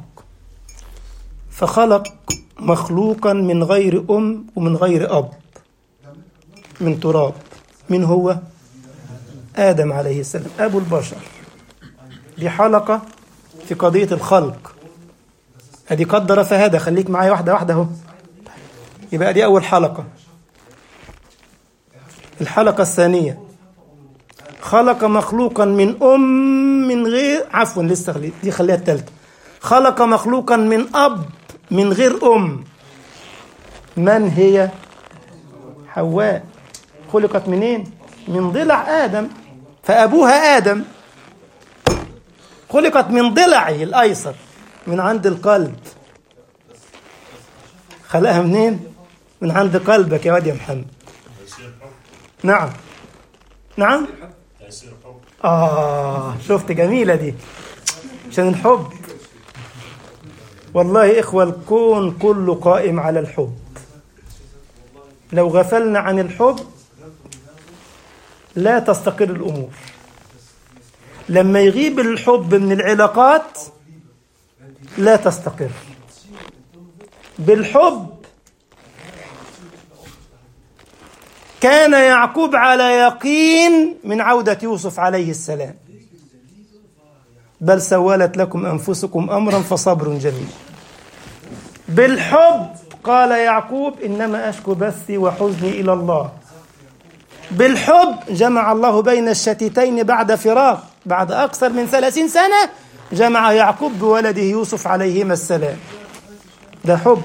فخلق مخلوقا من غير أم ومن غير أب، من تراب. من هو؟ آدم عليه السلام، أبو البشر. دي حلقة في قضية الخلق. أدي قدر فهذا، خليك معايا واحدة واحدة اهو. يبقى دي أول حلقة. الحلقة الثانية، خلق مخلوقا من أم من غير، عفوا لسه دي خليها الثالثة. خلق مخلوقا من أب من غير أم. من هي؟ حواء. خلقت منين؟ من ضلع آدم، فأبوها آدم. خلقت من ضلعه الأيسر، من عند القلب. خلقها منين؟ من عند قلبك يا واد يا محمد. نعم نعم. آه شفت، جميلة دي، عشان الحب. والله يا إخوة الكون كله قائم على الحب. لو غفلنا عن الحب لا تستقر الأمور. لما يغيب الحب من العلاقات لا تستقر. بالحب كان يعقوب على يقين من عودة يوسف عليه السلام. بل سولت لكم أنفسكم أمرا فصبر جميل. بالحب قال يعقوب إنما أشكو بثي وحزني إلى الله. بالحب جمع الله بين الشتيتين بعد فراق، بعد أكثر من ثلاثين سنة جمع يعقوب بولده يوسف عليهما السلام. ده حب.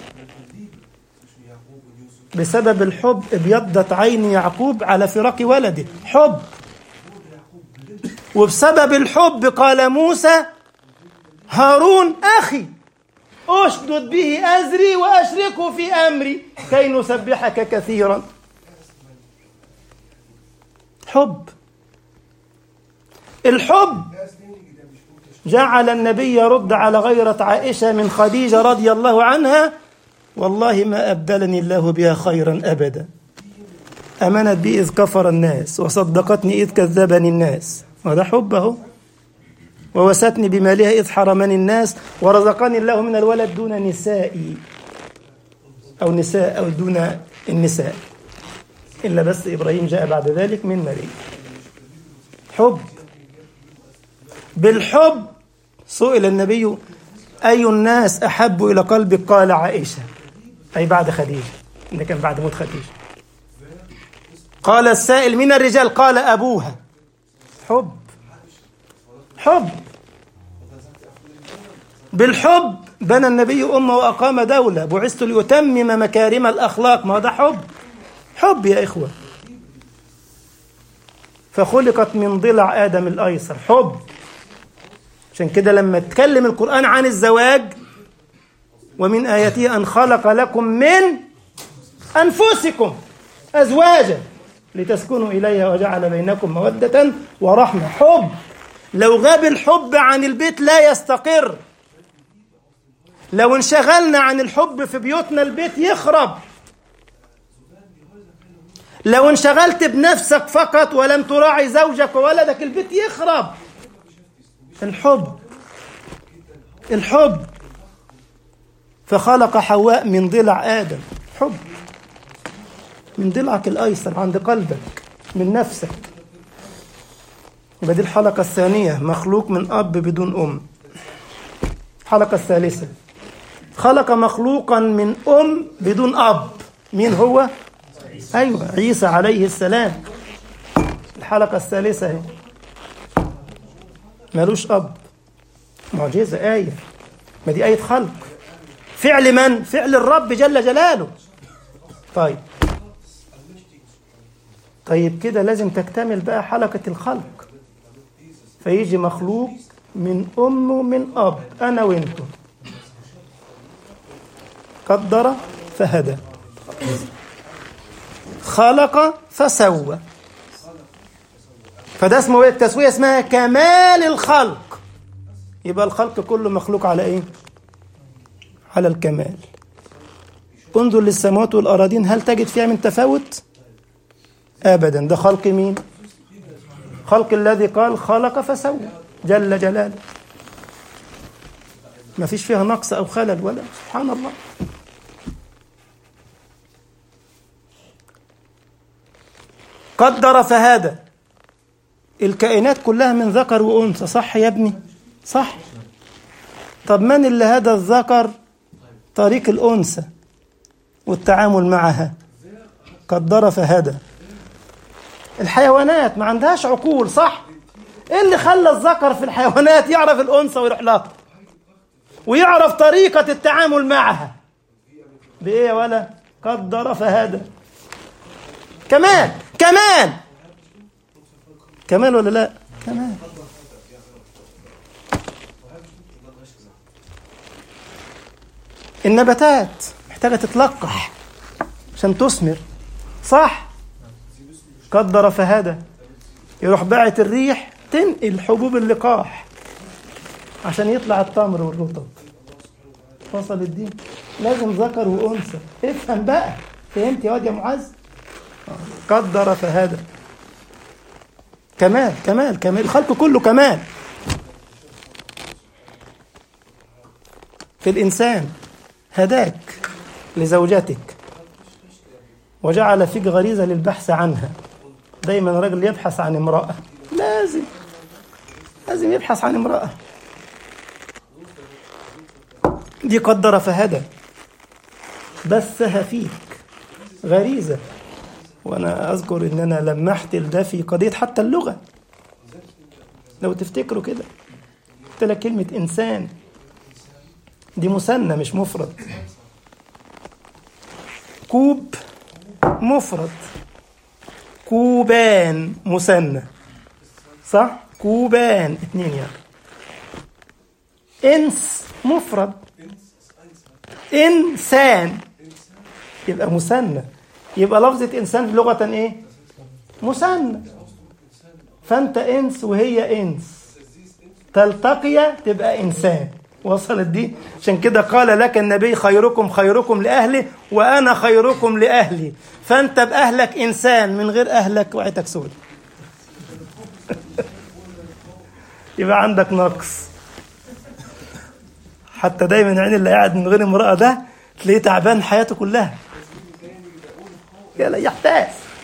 بسبب الحب ابيضت عين يعقوب على فراق ولده، حب. وبسبب الحب قال موسى: هارون أخي أشدد به أزري وأشركه في أمري كي نسبحك كثيرا. حب. الحب جعل النبي يرد على غيرة عائشة من خديجة رضي الله عنها: والله ما أبدلني الله بها خيرا أبدا، أمنت بي إذ كفر الناس وصدقتني إذ كذبني الناس. وهذا حبه. ووستني بمالها إذ حرمني الناس ورزقني الله من الولد دون نسائي، أو نساء أو دون النساء، إلا بس إبراهيم جاء بعد ذلك من مريم. حب. بالحب سئل النبي: أي الناس أحب إلى قلبك؟ قال عائشة، أي بعد خديجة، إن كان بعد موت خديجة. قال السائل: من الرجال؟ قال أبوها. حب. حب. بالحب بنى النبي أمة وأقام دولة، بعثت لأتمم مكارم الأخلاق، ما ده حب، حب يا إخوة. فخلقت من ضلع آدم الأيسر، حب. عشان كده لما تكلم القرآن عن الزواج، ومن آياته أن خلق لكم من أنفسكم أزواجا لتسكنوا إليها وجعل بينكم مودة ورحمة، حب. لو غاب الحب عن البيت لا يستقر. لو انشغلنا عن الحب في بيوتنا البيت يخرب. لو انشغلت بنفسك فقط ولم تراعي زوجك وولدك البيت يخرب. الحب الحب فخلق حواء من ضلع آدم، حب من ضلعك الأيسر عند قلبك من نفسك. يبقى دي الحلقة الثانية، مخلوق من أب بدون أم. الحلقة الثالثة، خلق مخلوقا من أم بدون أب. مين هو؟ أيوة، عيسى عليه السلام. الحلقة الثالثة هي مالوش أب، معجزة، آية. ما دي آية خلق، فعل من؟ فعل الرب جل جلاله. طيب طيب كده لازم تكتمل بقى حلقة الخلق، فيجي مخلوق من أم ومن أب، أنا وإنتم. قدر فهدى، خلق فسوى. فده اسمه ايه؟ التسوية اسمها كمال الخلق. يبقى الخلق كله مخلوق على ايه؟ على الكمال. انظر للسماوات والأراضين، هل تجد فيها من تفاوت؟ أبدا. ده خلق مين؟ خلق الذي قال خلق فسوى جل جلاله، ما فيش فيها نقص أو خلل ولا، سبحان الله. قدر فهدى. الكائنات كلها من ذكر وأنثى، صح يا ابني؟ صح. طب من اللي هدى الذكر طريق الأنثى والتعامل معها؟ قدر فهدى. الحيوانات ما عندهاش عقول، صح؟ ايه اللي خلى الذكر في الحيوانات يعرف الأنثى ويروح لها ويعرف طريقة التعامل معها؟ بإيه ولا؟ قدر فهدى. كمان كمان كمان ولا لا؟ كمان. النباتات محتاجة تتلقح عشان تثمر، صح؟ قدر فهدى. يروح باعت الريح تنقل حبوب اللقاح عشان يطلع التمر والرطب. وصل الدين؟ لازم ذكر وأنثى. افهم بقى، فهمت يا واد يا معز؟ قدر فهدى. كمال كمال كمال، الخلق كله كمال. في الإنسان هداك لزوجتك وجعل فيك غريزة للبحث عنها. دايما الرجل يبحث عن امرأة، لازم لازم يبحث عن امرأة. دي قدر فهدى، بثها فيك غريزة. وأنا أذكر إن أنا لمحت ده في قضية حتى اللغة. لو تفتكروا كده، قلت لك كلمة إنسان دي مثنى مش مفرد. كوب مفرد، كوبان مثنى، صح؟ كوبان اتنين يعني. إنس مفرد، إنسان يبقى مثنى. يبقى لفظة إنسان لغة إيه؟ مثنى. فأنت إنس وهي إنس، تلتقي تبقى إنسان. وصلت دي؟ عشان كده قال لك النبي خيركم خيركم لأهله وأنا خيركم لأهلي. فأنت بأهلك إنسان، من غير أهلك وعيتك سود. يبقى عندك نقص. حتى دايما عين اللي قاعد من غير امرأة ده تلاقيه تعبان حياته كلها، يحتاج.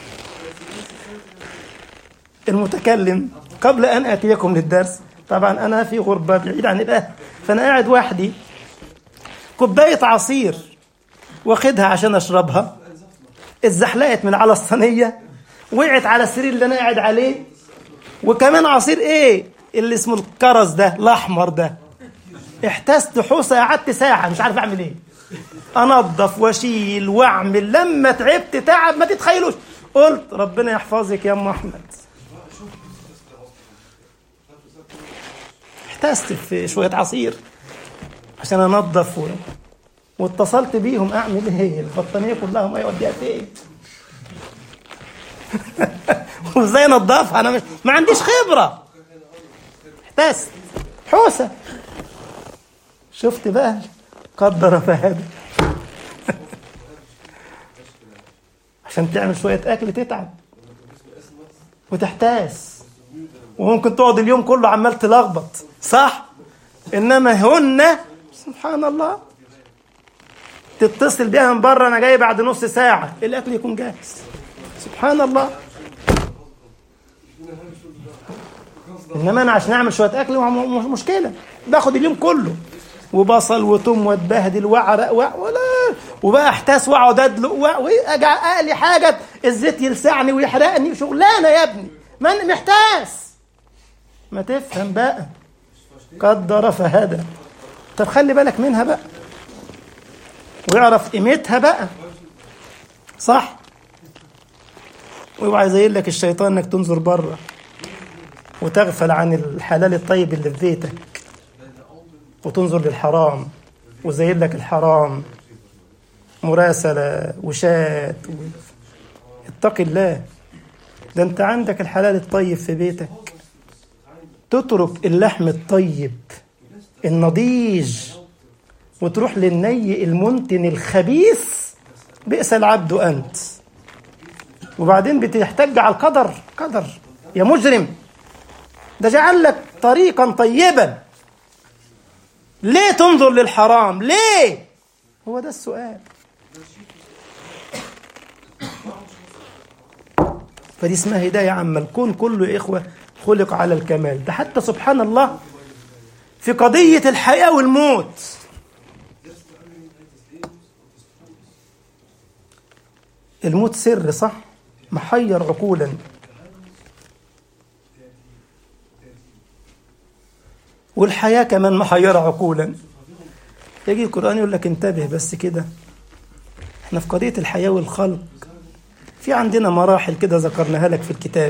المتكلم قبل أن أتيكم للدرس، طبعا أنا في غربة بعيد عن الأهل، فأنا قاعد وحدي، كوباية عصير واخدها عشان أشربها، اتزحلقت من على الصينية، وقعت على السرير اللي أنا قاعد عليه. وكمان عصير إيه اللي اسمه الكرز ده الأحمر ده، احتست حوسه، قعدت ساعه مش عارف اعمل ايه، انظف واشيل واعمل. لما تعبت تعب ما تتخيلوش، قلت ربنا يحفظك يا ام احمد. احتست في شويه عصير عشان انظف و... واتصلت بيهم، اعمل ايه؟ البطانيه كلها ميه، اوديها فين؟ وازاي انضفها؟ انا مش ما عنديش خبره. احتست حوسه. شفت بقى؟ قدر فهد. عشان تعمل شويه اكل تتعب وتحتاس، وممكن تقعد اليوم كله عمال تلخبط، صح؟ انما هن سبحان الله تتصل بيها من بره، انا جاي بعد نص ساعه، الاكل يكون جاهز. سبحان الله. انما انا عشان اعمل شويه اكل مش مشكله، باخد اليوم كله، وبصل وتوم واتبهدل واعرق ولا وبقى احتاس واقعد ادلق واجي اقلي حاجه الزيت يلسعني ويحرقني، شغلانه يا ابني، ما انا محتاس. ما تفهم بقى، قدر فهدى. طب خلي بالك منها بقى ويعرف قيمتها بقى، صح؟ واوعى يزين لك الشيطان انك تنظر بره وتغفل عن الحلال الطيب اللي في بيتك وتنظر للحرام، وزين لك الحرام مراسلة وشات و... اتق الله. ده انت عندك الحلال الطيب في بيتك، تترك اللحم الطيب النضيج وتروح للني المنتن الخبيث، بئس العبد أنت. وبعدين بتحتج على القدر، قدر يا مجرم، ده جعل لك طريقا طيبا، ليه تنظر للحرام؟ ليه؟ هو ده السؤال. فدي اسمها هداية عامة. الكون كله يا إخوة خلق على الكمال. ده حتى سبحان الله في قضية الحياة والموت، الموت سر، صح؟ محير عقولا. والحياة كمان محيرة عقولا. يجي القرآن يقول لك انتبه بس كده، احنا في قضية الحياة والخلق في عندنا مراحل كده ذكرناها لك في الكتاب،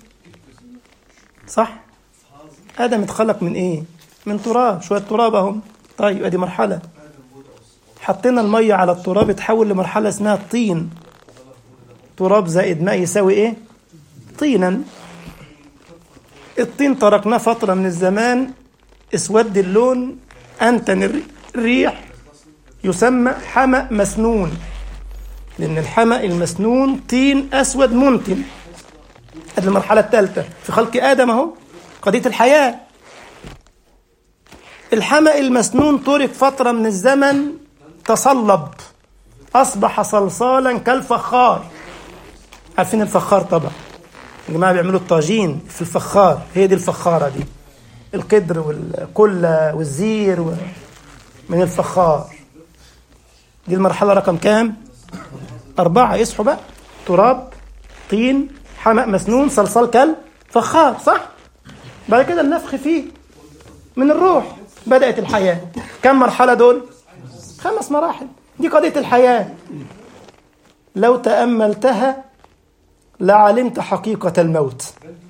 صح؟ آدم اتخلق من ايه؟ من تراب، شوية تراب اهم. طيب ادي مرحلة، حطينا المية على التراب اتحول لمرحلة اسمها الطين. تراب زائد ماء يساوي ايه؟ طينا. الطين تركناه فترة من الزمان، اسود اللون، أنتن الريح، يسمى حمأ مسنون، لأن الحمأ المسنون طين أسود منتن. هذه المرحلة الثالثة في خلق آدم أهو، قضية الحياة. الحمأ المسنون ترك فترة من الزمن، تصلب، أصبح صلصالا كالفخار. عارفين الفخار طبعا، الجماعة بيعملوا الطاجين في الفخار، هي دي الفخارة دي، القدر والكلة والزير و... من الفخار. دي المرحلة رقم كام؟ أربعة. يصحوا بقى، تراب، طين، حمأ مسنون، صلصال كالفخار، صح؟ بعد كده النفخ فيه من الروح، بدأت الحياة. كم مرحلة دول؟ خمس مراحل. دي قضية الحياة، لو تأملتها لعلمت حقيقة الموت.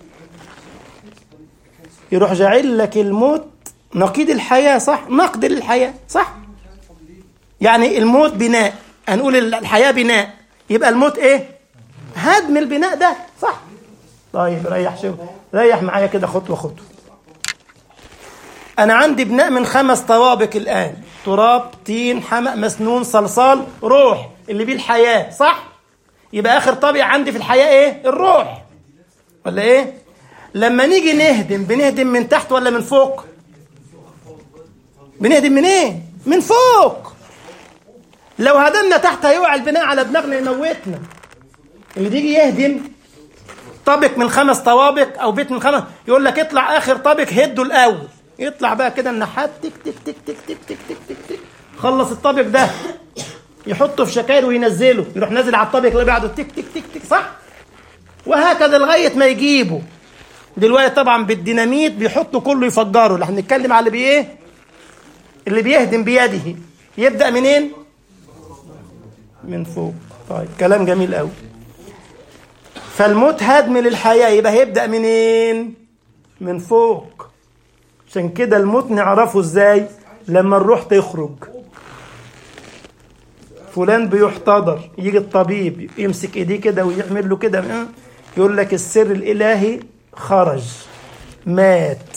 يروح جعل لك الموت نقيض الحياة، صح؟ نقد للحياة، صح؟ يعني الموت بناء، هنقول الحياة بناء، يبقى الموت ايه؟ هدم البناء ده، صح؟ طيب ريح شو ريح معايا كده خطوة خطوة. أنا عندي بناء من خمس طوابق الآن، تراب، طين، حمأ مسنون، صلصال، روح، اللي بيه الحياة، صح؟ يبقى آخر طابق عندي في الحياة ايه؟ الروح، ولا ايه؟ لما نيجي نهدم، بنهدم من تحت ولا من فوق؟ بنهدم من ايه؟ من فوق. لو هدمنا تحت هيوقع البناء على دماغنا يموتنا. اللي يجي يهدم طابق من خمس طوابق او بيت من خمس، يقول لك اطلع اخر طابق هده الاول، يطلع بقى كده النحات تك تك تك تك تك تك تك تك تك، خلص الطابق ده يحطه في شكاير وينزله، يروح نازل على الطابق اللي بعده تك تك تك تك، صح؟ وهكذا لغايه ما يجيبه. دلوقتي طبعا بالديناميت بيحطوا كله يفجره، اللي هنتكلم على اللي بايه؟ اللي بيهدم بيده يبدأ منين؟ من فوق. طيب كلام جميل قوي. فالموت هدم للحياة، يبقى هيبدأ منين؟ من فوق. عشان كده الموت نعرفه ازاي؟ لما الروح تخرج. فلان بيحتضر، يجي الطبيب يمسك ايديه كده ويعمل له كده، يقول لك السر الإلهي خرج، مات.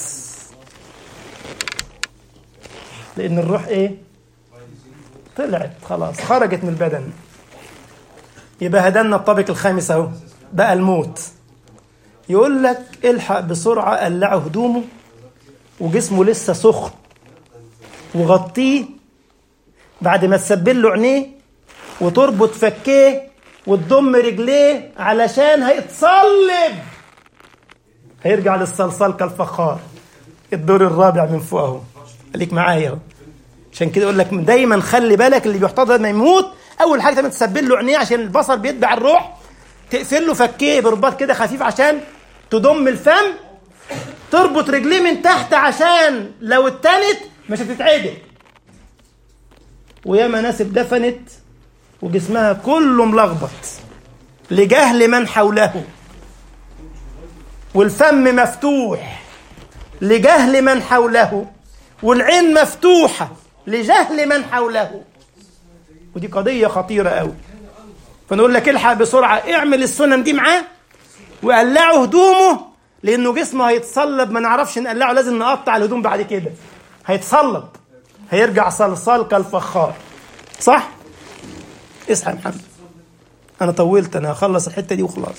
لأن الروح ايه؟ طلعت خلاص، خرجت من البدن. يبقى هدلنا الطابق الخامس اهو، بقى الموت. يقول لك الحق بسرعة، قلعه هدومه وجسمه لسه سخن، وغطيه بعد ما تسبل له عينيه وتربط فكيه وتضم رجليه علشان هيتصلب، هيرجع للصلصال كالفخار. الدور الرابع من فوق اهو، خليك معايا اهو. عشان كده يقول لك دايما خلي بالك اللي بيحتضر ما يموت، اول حاجه تعمل تسبل له عينيه عشان البصر بيتبع الروح، تقفل له فكيه برباط كده خفيف عشان تضم الفم، تربط رجليه من تحت عشان لو اتنت مش هتتعدل. وياما ناس اتدفنت وجسمها كله ملخبط لجهل من حوله، والفم مفتوح لجهل من حوله، والعين مفتوحة لجهل من حوله. ودي قضية خطيرة قوي. فنقول لك الحق بسرعة، اعمل السنن دي معاه وقلعه هدومه، لأنه جسمه هيتصلب، ما نعرفش نقلعه، لازم نقطع الهدوم بعد كده، هيتصلب، هيرجع صلصال كالفخار. صح؟ اصحى يا محمد، أنا طولت، أنا هخلص الحتة دي وخلاص.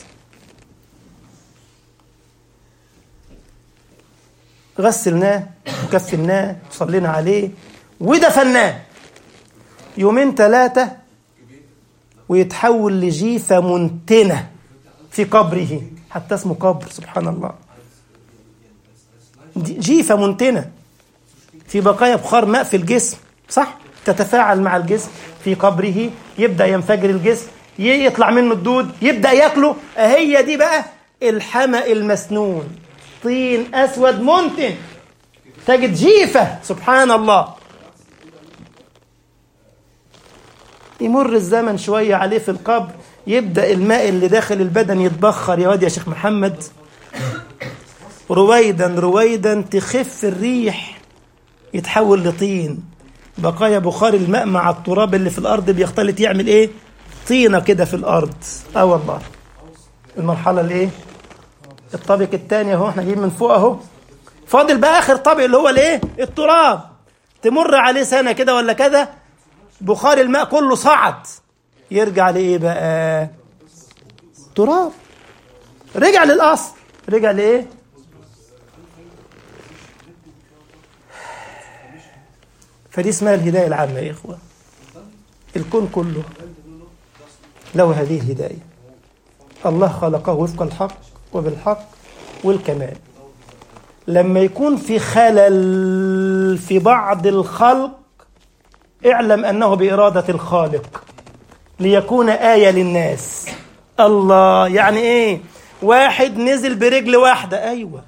غسلناه وكفناه وصلينا عليه ودفناه يومين ثلاثة، ويتحول لجيفة منتنة في قبره، حتى اسمه قبر، سبحان الله. جيفة منتنة في بقايا بخار ماء في الجسم، صح؟ تتفاعل مع الجسم في قبره، يبدأ ينفجر الجسم، يطلع منه الدود، يبدأ ياكله. هي دي بقى الحمأ المسنون، طين أسود منتن، تجد جيفة، سبحان الله. يمر الزمن شوية عليه في القبر، يبدأ الماء اللي داخل البدن يتبخر، يا واد يا شيخ محمد، رويدا رويدا تخف الريح، يتحول لطين. بقايا بخار الماء مع التراب اللي في الأرض بيختلط، يعمل إيه؟ طينة كده في الأرض. آه والله. المرحلة الإيه؟ الطابق الثاني اهو، احنا جايين من فوق اهو، فاضل بقى آخر طابق اللي هو الإيه؟ التراب. تمر عليه سنة كده ولا كذا، بخار الماء كله صعد، يرجع لإيه بقى؟ تراب. رجع للأصل، رجع لإيه؟ فدي اسمها الهداية العامة يا إخوة. الكون كله له هذه الهداية، الله خلقه وفق الحق وبالحق والكمال. لما يكون في خلل في بعض الخلق، اعلم أنه بإرادة الخالق ليكون آية للناس. الله، يعني إيه؟ واحد نزل برجل واحدة، أيوة،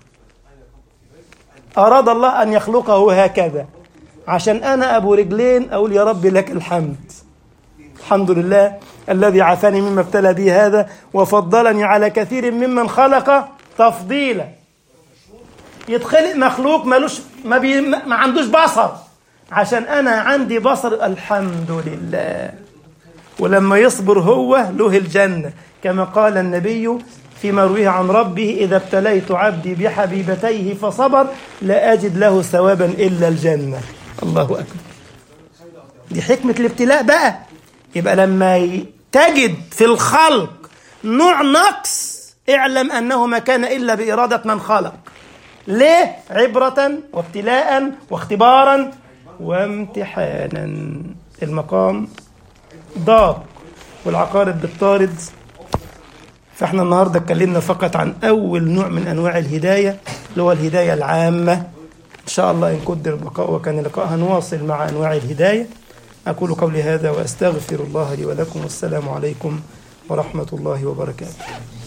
أراد الله أن يخلقه هكذا عشان أنا أبو رجلين أقول يا رب لك الحمد، الحمد لله الذي عافاني مما ابتلى بي هذا وفضلني على كثير ممن خلق تفضيلا. يتخلق مخلوق مالوش ما, بي ما عندوش بصر، عشان أنا عندي بصر، الحمد لله. ولما يصبر هو له الجنة، كما قال النبي فيما رويه عن ربه: إذا ابتليت عبدي بحبيبتيه فصبر لا أجد له ثوابا إلا الجنة. الله أكبر. دي حكمة الابتلاء بقى. يبقى لما تجد في الخلق نوع نقص، اعلم أنه ما كان إلا بإرادة من خلق. ليه؟ عبرة وابتلاء واختبارا وامتحانا. المقام ضاق والعقارب بالطارد. فاحنا النهاردة اتكلمنا فقط عن أول نوع من أنواع الهداية، اللي هو الهداية العامة. إن شاء الله إن قدر البقاء وكان لقاء هنواصل مع أنواع الهداية. أقول قولي هذا وأستغفر الله لي ولكم، والسلام عليكم ورحمة الله وبركاته.